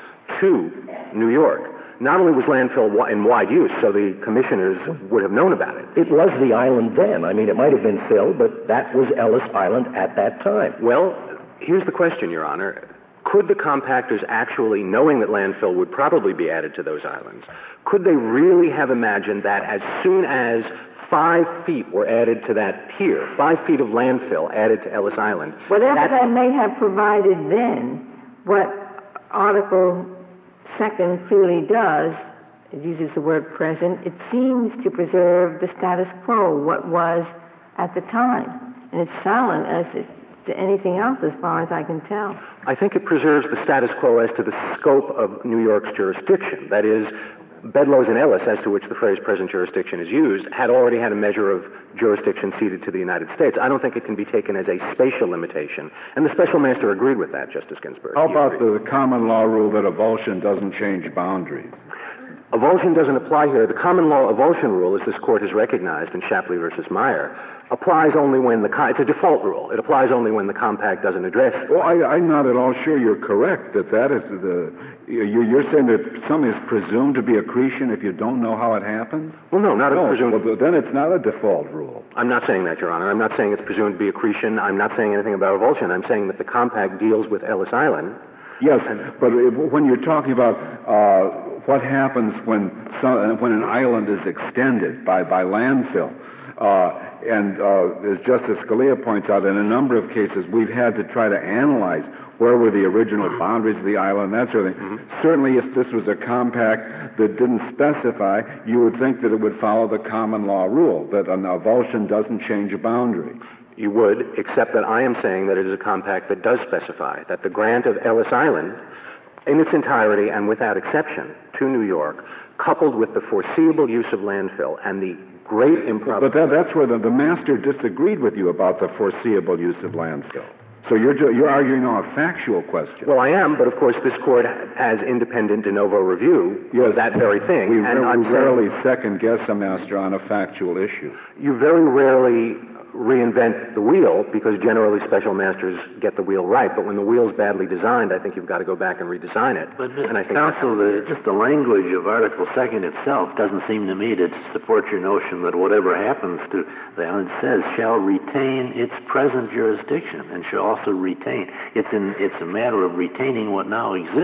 to New York. Not only was landfill wi- in wide use, so the commissioners would have known about it.
It was the island then. I mean, it might have been Phil, but that was Ellis Island at that time.
Well, here's the question, Your Honor. Could the compactors actually, knowing that landfill would probably be added to those islands, could they really have imagined that as soon as five feet were added to that pier, five feet of landfill added to Ellis Island?
Whatever that may have provided then, what Article Second clearly does, it uses the word present, it seems to preserve the status quo, what was at the time. And it's silent as it, to anything else as far as I can tell.
I think it preserves the status quo as to the scope of New York's jurisdiction. That is, Bedloes and Ellis, as to which the phrase present jurisdiction is used, had already had a measure of jurisdiction ceded to the United States. I don't think it can be taken as a spatial limitation. And the special master agreed with that, Justice Ginsburg.
How
He
about
agreed.
the common law rule that avulsion doesn't change boundaries?
Avulsion doesn't apply here. The common law avulsion rule, as this court has recognized in Shapley versus Meyer, applies only when the, it's a default rule. It applies only when the compact doesn't address it.
Well, I, I'm not at all sure you're correct that that is the, you're, you're saying that something is presumed to be accretion if you don't know how it happened?
Well, no, not a
No,
presumed...
well, then it's not a default rule.
I'm not saying that, Your Honor. I'm not saying it's presumed to be accretion. I'm not saying anything about avulsion. I'm saying that the compact deals with Ellis Island.
Yes, but when you're talking about uh, what happens when some, when an island is extended by, by landfill, uh, and uh, as Justice Scalia points out, in a number of cases we've had to try to analyze where were the original boundaries of the island, that sort of thing. Mm-hmm. Certainly if this was a compact that didn't specify, you would think that it would follow the common law rule, that an avulsion doesn't change a boundary.
You would, except that I am saying that it is a compact that does specify that the grant of Ellis Island, in its entirety and without exception, to New York, coupled with the foreseeable use of landfill and the great improbability...
But that, that's where the, the master disagreed with you about the foreseeable use of landfill. So you're, ju- you're arguing on a factual question.
Well, I am, but of course this court has independent de novo review
yes,
of that very thing.
We,
and
we
I'm
rarely
saying,
second-guess a master on a factual issue.
You very rarely reinvent the wheel, because generally special masters get the wheel right. But when the wheel's badly designed, I think you've got to go back and redesign it.
But,
and I think
counsel, the, just the language of Article Second itself doesn't seem to me to support your notion that whatever happens to the island says shall retain its present jurisdiction and shall also retain. It's in, it's a matter of retaining what now exists.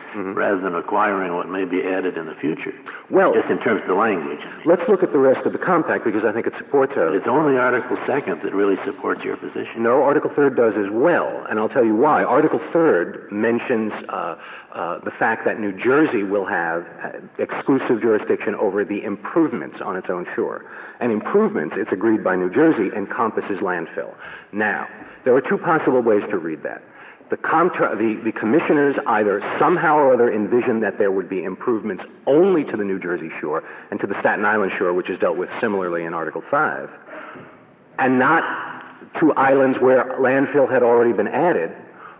mm-hmm. rather than acquiring what may be added in the future.
Well,
just in terms of the language.
Let's look at the rest of the compact because I think it supports our...
It's only Article Second that really supports your position.
No, Article Third does as well, and I'll tell you why. Article Third mentions uh, uh, the fact that New Jersey will have uh, exclusive jurisdiction over the improvements on its own shore. And improvements, it's agreed by New Jersey, encompasses landfill. Now, there are two possible ways to read that. The, contra- the, the commissioners either somehow or other envisioned that there would be improvements only to the New Jersey shore and to the Staten Island shore, which is dealt with similarly in Article five, and not to islands where landfill had already been added,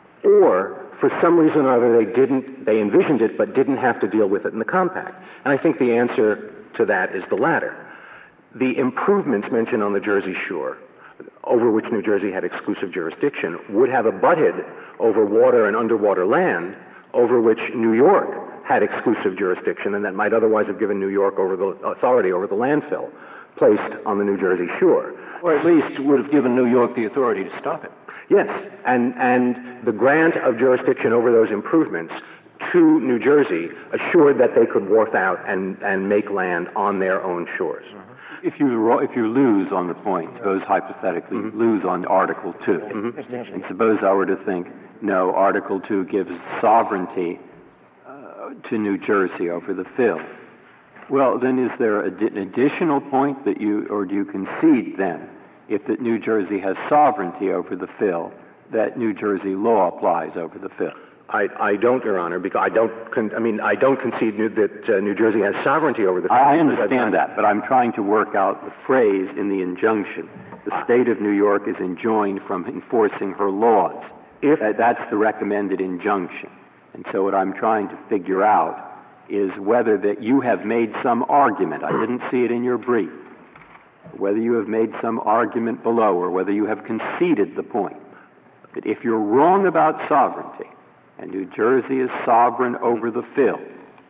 or for some reason or other they didn't, they envisioned it but didn't have to deal with it in the compact. And I think the answer to that is the latter. The improvements mentioned on the Jersey shore, over which New Jersey had exclusive jurisdiction, would have abutted over water and underwater land over which New York had exclusive jurisdiction, and that might otherwise have given New York over the authority over the landfill placed on the New Jersey shore.
Or at least would have given New York the authority to stop it.
Yes, and, and the grant of jurisdiction over those improvements to New Jersey assured that they could wharf out and, and make land on their own shores. Mm-hmm.
If you if you lose on the point, suppose hypothetically mm-hmm. lose on Article two, mm-hmm. and suppose I were to think, no, Article two gives sovereignty uh, to New Jersey over the fill. Well, then is there a, an additional point that you, or do you concede then, if that New Jersey has sovereignty over the fill, that New Jersey law applies over the fill?
I, I don't, Your Honor, because I don't. Con- I mean, I don't concede new, that uh, New Jersey has sovereignty over the.
I understand that, but I'm trying to work out the phrase in the injunction. The state of New York is enjoined from enforcing her laws. If that, that's the recommended injunction, and so what I'm trying to figure out is whether that you have made some argument. I didn't see it in your brief. Whether you have made some argument below, or whether you have conceded the point that if you're wrong about sovereignty, and New Jersey is sovereign over the fill,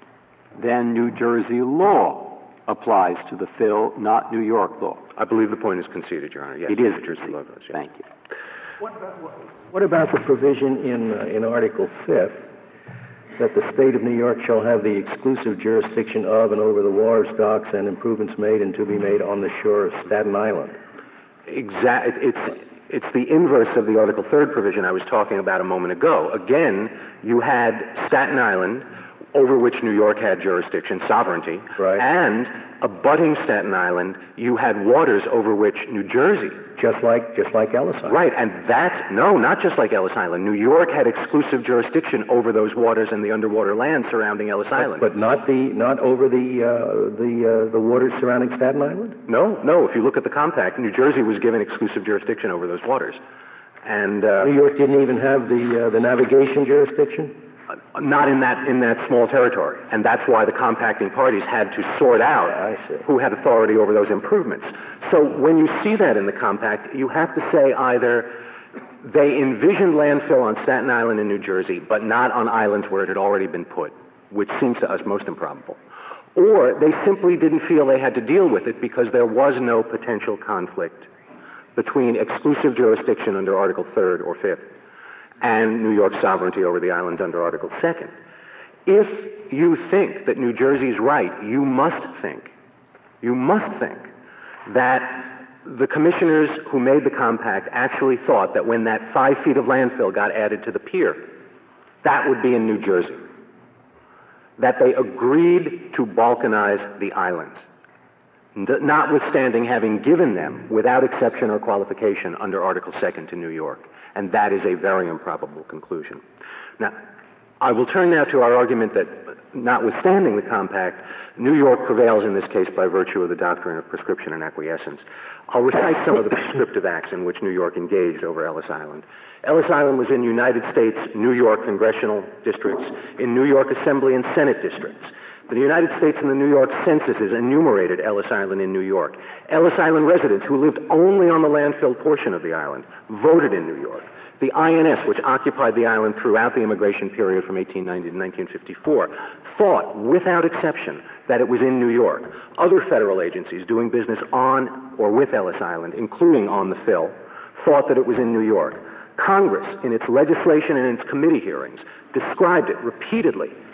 then New Jersey law applies to the fill, not New York law.
I believe the point is conceded, Your Honor. Yes,
it is
New Jersey law does, yes.
Thank you.
What about, what, what about the provision in, uh, in Article fifth that the state of New York shall have the exclusive jurisdiction of and over the wharves, docks, and improvements made and to be made on the shore of Staten Island?
Exactly. It's... It's the inverse of the Article Third provision I was talking about a moment ago. Again, you had Staten Island, over which New York had jurisdiction, sovereignty,
right.
And abutting Staten Island, you had waters over which New Jersey...
Just like, just like Ellis Island.
Right, and that's... No, not just like Ellis Island. New York had exclusive jurisdiction over those waters and the underwater land surrounding Ellis
but,
Island.
But not the not over the uh, the uh, the waters surrounding Staten Island?
No, no. If you look at the compact, New Jersey was given exclusive jurisdiction over those waters. And... Uh,
New York didn't even have the uh, the navigation jurisdiction?
Not in that in that small territory, and that's why the compacting parties had to sort out
yeah,
who had authority over those improvements. So when you see that in the compact, you have to say either they envisioned landfill on Staten Island in New Jersey, but not on islands where it had already been put, which seems to us most improbable, or they simply didn't feel they had to deal with it because there was no potential conflict between exclusive jurisdiction under Article Third or Fifth and New York's sovereignty over the islands under Article Second. If you think that New Jersey's right, you must think, you must think that the commissioners who made the compact actually thought that when that five feet of landfill got added to the pier, that would be in New Jersey. That they agreed to balkanize the islands, notwithstanding having given them, without exception or qualification, under Article Second to New York. And that is a very improbable conclusion. Now, I will turn now to our argument that, notwithstanding the compact, New York prevails in this case by virtue of the doctrine of prescription and acquiescence. I'll recite some of the prescriptive acts in which New York engaged over Ellis Island. Ellis Island was in United States New York congressional districts, in New York Assembly and Senate districts. The United States and the New York censuses enumerated Ellis Island in New York. Ellis Island residents who lived only on the landfill portion of the island voted in New York. The I N S, which occupied the island throughout the immigration period from eighteen ninety to nineteen fifty-four, thought, without exception, that it was in New York. Other federal agencies doing business on or with Ellis Island, including on the fill, thought that it was in New York. Congress, in its legislation and in its committee hearings, described it repeatedly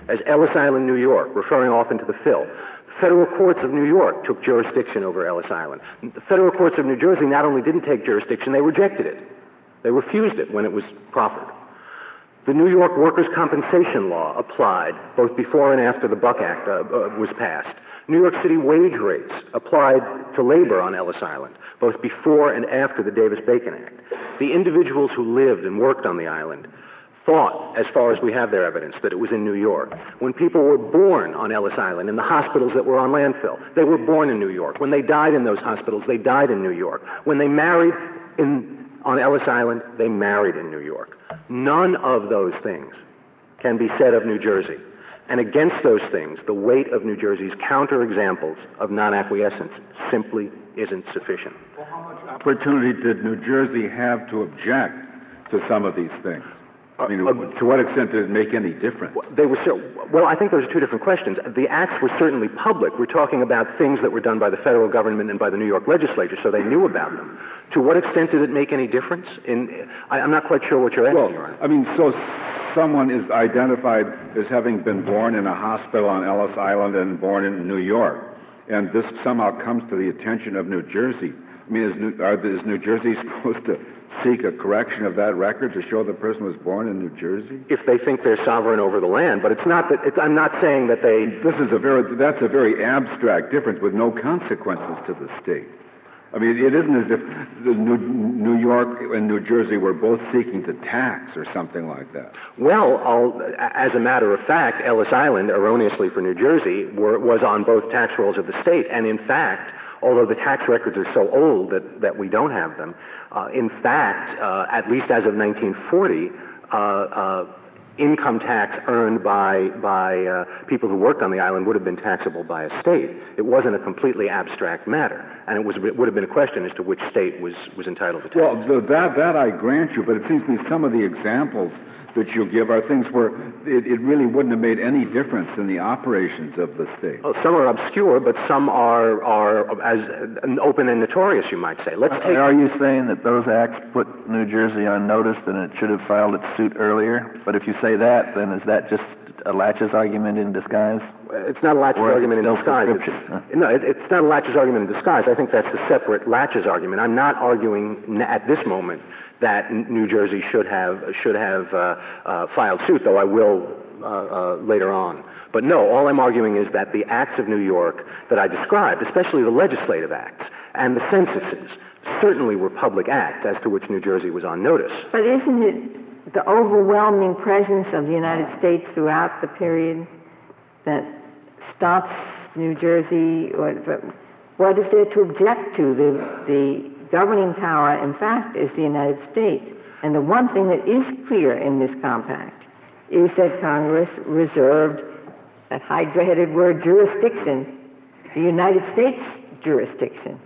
as Ellis Island, New York, referring often to the Phil. Federal courts of New York took jurisdiction over Ellis Island. The federal courts of New Jersey not only didn't take jurisdiction, they rejected it. They refused it when it was proffered. The New York Workers' Compensation Law applied both before and after the Buck Act uh, uh, was passed. New York City wage rates applied to labor on Ellis Island, both before and after the Davis-Bacon Act. The individuals who lived and worked on the island thought, as far as we have their evidence, that it was in New York. When people were born on Ellis Island in the hospitals that were on landfill, they were born in New York. When they died in those hospitals, they died in New York. When they married in, on Ellis Island, they married in New York. None of those things can be said of New Jersey. And against those things, the weight of New Jersey's counterexamples of non-acquiescence simply isn't sufficient.
Well, how much opportunity did New Jersey have to object to some of these things? I mean, uh, to what extent did it make any difference?
They were so, well, I think those are two different questions. The acts were certainly public. We're talking about things that were done by the federal government and by the New York legislature, so they knew about them. To what extent did it make any difference? In, I, I'm not quite sure what you're asking,
well,
Your Honor.
I mean, so someone is identified as having been born in a hospital on Ellis Island and born in New York, and this somehow comes to the attention of New Jersey. I mean, is New, are, is New Jersey supposed to seek a correction of that record to show the person was born in New Jersey?
If they think they're sovereign over the land, but it's not that. It's, I'm not saying that they.
This is a very. That's a very abstract difference with no consequences to the state. I mean, it isn't as if the New, New York and New Jersey were both seeking to tax or something like that.
Well, I'll, as a matter of fact, Ellis Island, erroneously for New Jersey, were, was on both tax rolls of the state, and in fact, although the tax records are so old that, that we don't have them, uh, in fact, uh, at least as of nineteen forty, uh, uh, income tax earned by, by uh, people who worked on the island would have been taxable by a state. It wasn't a completely abstract matter, and it, was, it would have been a question as to which state was, was entitled to tax.
Well, the, that, that I grant you, but it seems to me some of the examples that you give are things where it, it really wouldn't have made any difference in the operations of the state.
Well, some are obscure, but some are, are as open and notorious, you might say. Let's take...
Are you saying that those acts put New Jersey on notice and it should have filed its suit earlier? But if you say that, then is that just a laches argument in disguise?
It's not a laches argument in disguise. It's, huh? No, it, it's not a laches argument in disguise. I think that's a separate laches argument. I'm not arguing at this moment that New Jersey should have should have uh, uh, filed suit, though I will uh, uh, later on. But no, all I'm arguing is that the acts of New York that I described, especially the legislative acts and the censuses, certainly were public acts as to which New Jersey was on notice.
But isn't it the overwhelming presence of the United States throughout the period that stops New Jersey? Or, what is there to object to? The the governing power, in fact, is the United States. And the one thing that is clear in this compact is that Congress reserved that hydra-headed word jurisdiction, the United States jurisdiction.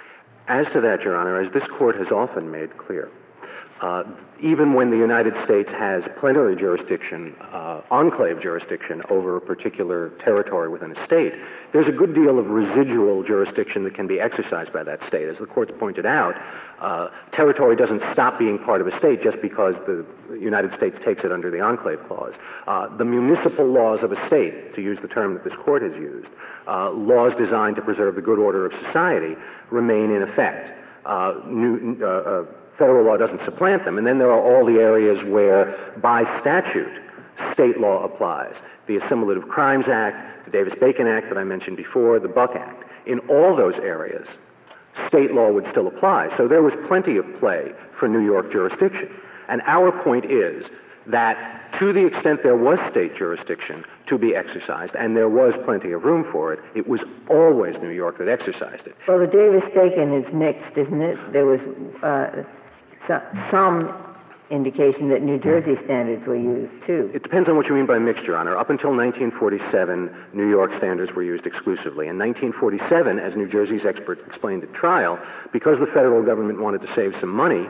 As to that, Your Honor, as this court has often made clear, uh, even when the United States has plenary jurisdiction, uh, enclave jurisdiction over a particular territory within a state, there's a good deal of residual jurisdiction that can be exercised by that state. As the court's pointed out, uh, territory doesn't stop being part of a state just because the United States takes it under the enclave clause. Uh, the municipal laws of a state, to use the term that this court has used, uh, laws designed to preserve the good order of society, remain in effect. Uh, new, uh, uh, Federal law doesn't supplant them. And then there are all the areas where, by statute, state law applies. The Assimilative Crimes Act, the Davis-Bacon Act that I mentioned before, the Buck Act. In all those areas, state law would still apply. So there was plenty of play for New York jurisdiction. And our point is that to the extent there was state jurisdiction to be exercised, and there was plenty of room for it, it was always New York that exercised it.
Well, the Davis-Bacon is mixed, isn't it? There was uh, so, some indication that New Jersey standards were used, too.
It depends on what you mean by mixed, Your Honor. Up until nineteen forty-seven, New York standards were used exclusively. In nineteen forty-seven, as New Jersey's expert explained at trial, because the federal government wanted to save some money,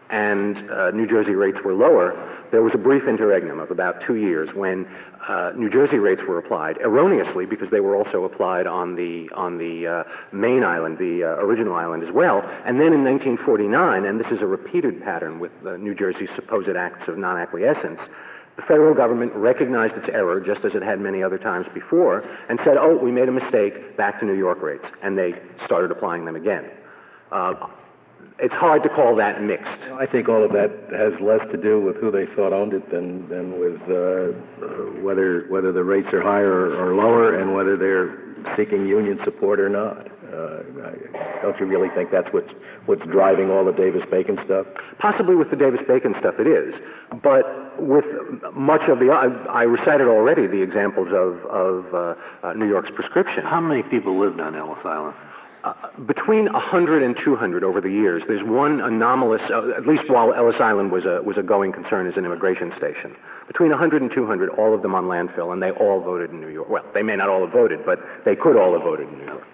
and uh, New Jersey rates were lower, there was a brief interregnum of about two years when uh, New Jersey rates were applied erroneously because they were also applied on the on the uh, main island, the uh, original island as well. And then in nineteen forty-nine, and this is a repeated pattern with uh, New Jersey's supposed acts of non-acquiescence, The federal government recognized its error, just as it had many other times before, and said, oh, we made a mistake, back to New York rates, and they started applying them again. Uh, it's hard to call that mixed.
I think all of that has less to do with who they thought owned it than, than with uh, uh, whether, whether the rates are higher or, or lower and whether they're seeking union support or not. Uh, don't you really think that's what's, what's driving all the Davis-Bacon stuff?
Possibly with the Davis-Bacon stuff it is, but with much of the, I, I recited already the examples of, of uh, uh, New York's prescription.
How many people lived on Ellis Island?
Uh, between one hundred and two hundred over the years. There's one anomalous, uh, at least while Ellis Island was a, was a going concern as an immigration station. Between one hundred and two hundred, all of them on landfill, and they all voted in New York. Well, they may not all have voted, but they could all have voted in New York.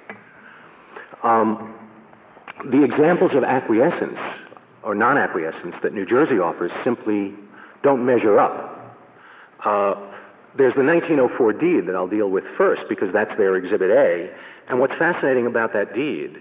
Um, the examples of acquiescence or non-acquiescence that New Jersey offers simply don't measure up. Uh, there's the nineteen oh four deed that I'll deal with first because that's their Exhibit A. And what's fascinating about that deed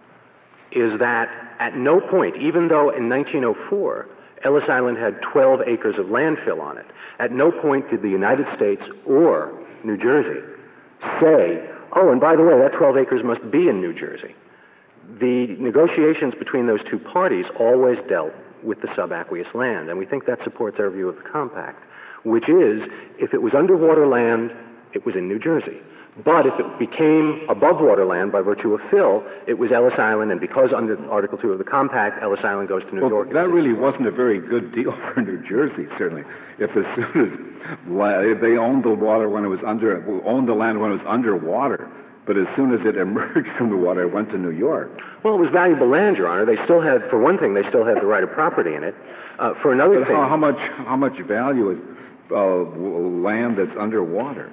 is that at no point, even though in nineteen oh four Ellis Island had twelve acres of landfill on it, at no point did the United States or New Jersey say, oh, and by the way, that twelve acres must be in New Jersey. The negotiations between those two parties always dealt with the subaqueous land, and we think that supports our view of the compact, which is, if it was underwater land, it was in New Jersey. But if it became above water land by virtue of fill, it was Ellis Island, and because under Article two of the compact, Ellis Island goes to New
well,
York.
That really wasn't a very good deal for New Jersey, certainly. If as soon as if they owned the water when it was under, owned the land when it was underwater, but as soon as it emerged from the water, it went to New York.
Well, it was valuable land, Your Honor. They still had, for one thing, they still had the right of property in it. Uh, for another
but
thing,
how, how much how much value is uh, land that's underwater?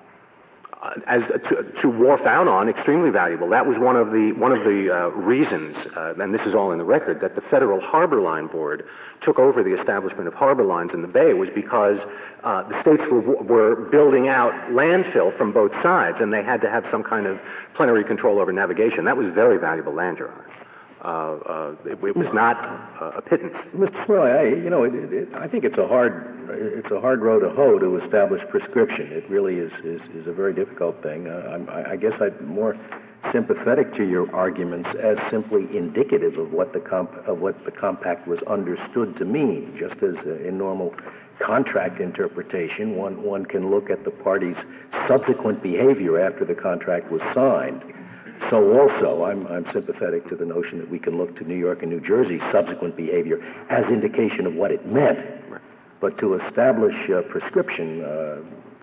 Uh, as to, to wharf out on, extremely valuable. That was one of the one of the uh, reasons, uh, and this is all in the record, that the Federal Harbor Line Board took over the establishment of harbor lines in the Bay was because uh, the states were, were building out landfill from both sides, and they had to have some kind of plenary control over navigation. That was very valuable land, Your Honor. Uh, uh, it, it was not uh, a pittance.
Mister Smoy, I, you know, it, it, I think it's a hard, it's a hard road to hoe to establish prescription. It really is, is, is a very difficult thing. Uh, I'm, I guess I'm more sympathetic to your arguments as simply indicative of what the comp, of what the compact was understood to mean. Just as uh, in normal contract interpretation, one one can look at the parties' subsequent behavior after the contract was signed. So also, I'm, I'm sympathetic to the notion that we can look to New York and New Jersey's subsequent behavior as indication of what it meant. Right. But to establish uh, prescription... Uh,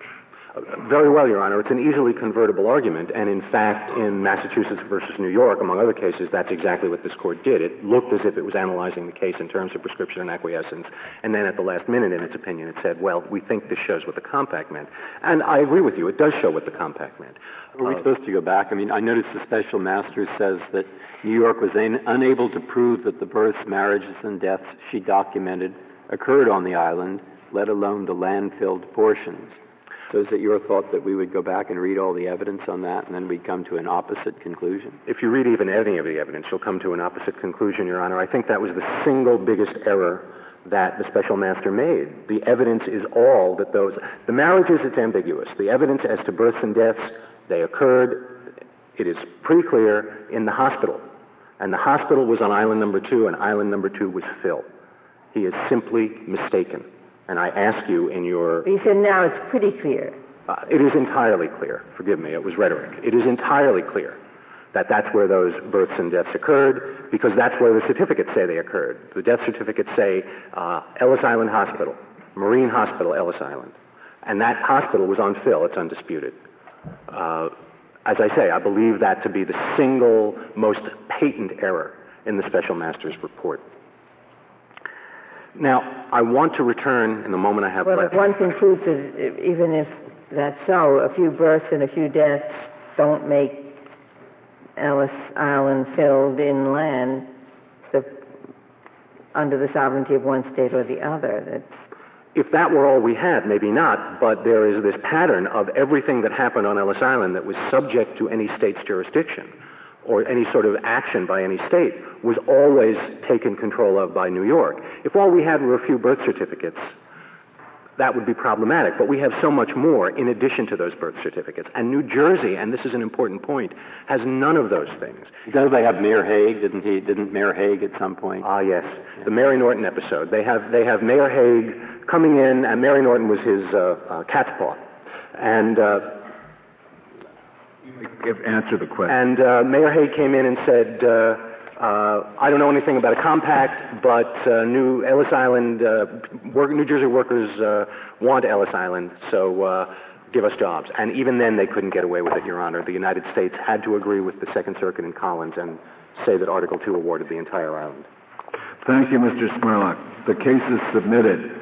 Very well, Your Honor. It's an easily convertible argument, and in fact, in Massachusetts versus New York, among other cases, that's exactly what this court did. It looked as if it was analyzing the case in terms of prescription and acquiescence, and then at the last minute, in its opinion, it said, well, we think this shows what the compact meant. And I agree with you. It does show what the compact meant.
Are we uh, supposed to go back? I mean, I noticed the special master says that New York was un- unable to prove that the births, marriages, and deaths she documented occurred on the island, let alone the land-filled portions. So is it your thought that we would go back and read all the evidence on that, and then we'd come to an opposite conclusion?
If you read even any of the evidence, you'll come to an opposite conclusion, Your Honor. I think that was the single biggest error that the special master made. The evidence is all that those... The marriages, it's ambiguous. The evidence as to births and deaths, they occurred, it is pretty clear, in the hospital. And the hospital was on island number two, and island number two was Phil. He is simply mistaken. And I ask you in your...
But you said now it's pretty clear.
Uh, it is entirely clear. Forgive me, it was rhetoric. It is entirely clear that that's where those births and deaths occurred, because that's where the certificates say they occurred. The death certificates say uh, Ellis Island Hospital, Marine Hospital, Ellis Island. And that hospital was on Phil. It's undisputed. Uh, as I say, I believe that to be the single most patent error in the special master's report. Now, I want to return in the moment I have
well,
left.
Well, if one concludes that even if that's so, a few births and a few deaths don't make Ellis Island filled in land the, under the sovereignty of one state or the other. That's...
If that were all we had, maybe not, but there is this pattern of everything that happened on Ellis Island that was subject to any state's jurisdiction or any sort of action by any state was always taken control of by New York. If all we had were a few birth certificates, that would be problematic. But we have so much more in addition to those birth certificates. And New Jersey, and this is an important point, has none of those things.
Don't they have Mayor Haig? Didn't he? Didn't Mayor Haig at some point?
Ah, yes, the Mary Norton episode. They have they have Mayor Haig coming in, and Mary Norton was his uh, uh, cat's paw, and. Uh,
Give, answer the question.
And uh, Mayor Haig came in and said, uh, uh, I don't know anything about a compact, but uh, New Ellis Island, uh, work, New Jersey workers uh, want Ellis Island, so uh, give us jobs. And even then they couldn't get away with it, Your Honor. The United States had to agree with the Second Circuit in Collins and say that Article two awarded the entire island.
Thank you, Mister Smerlock. The case is submitted.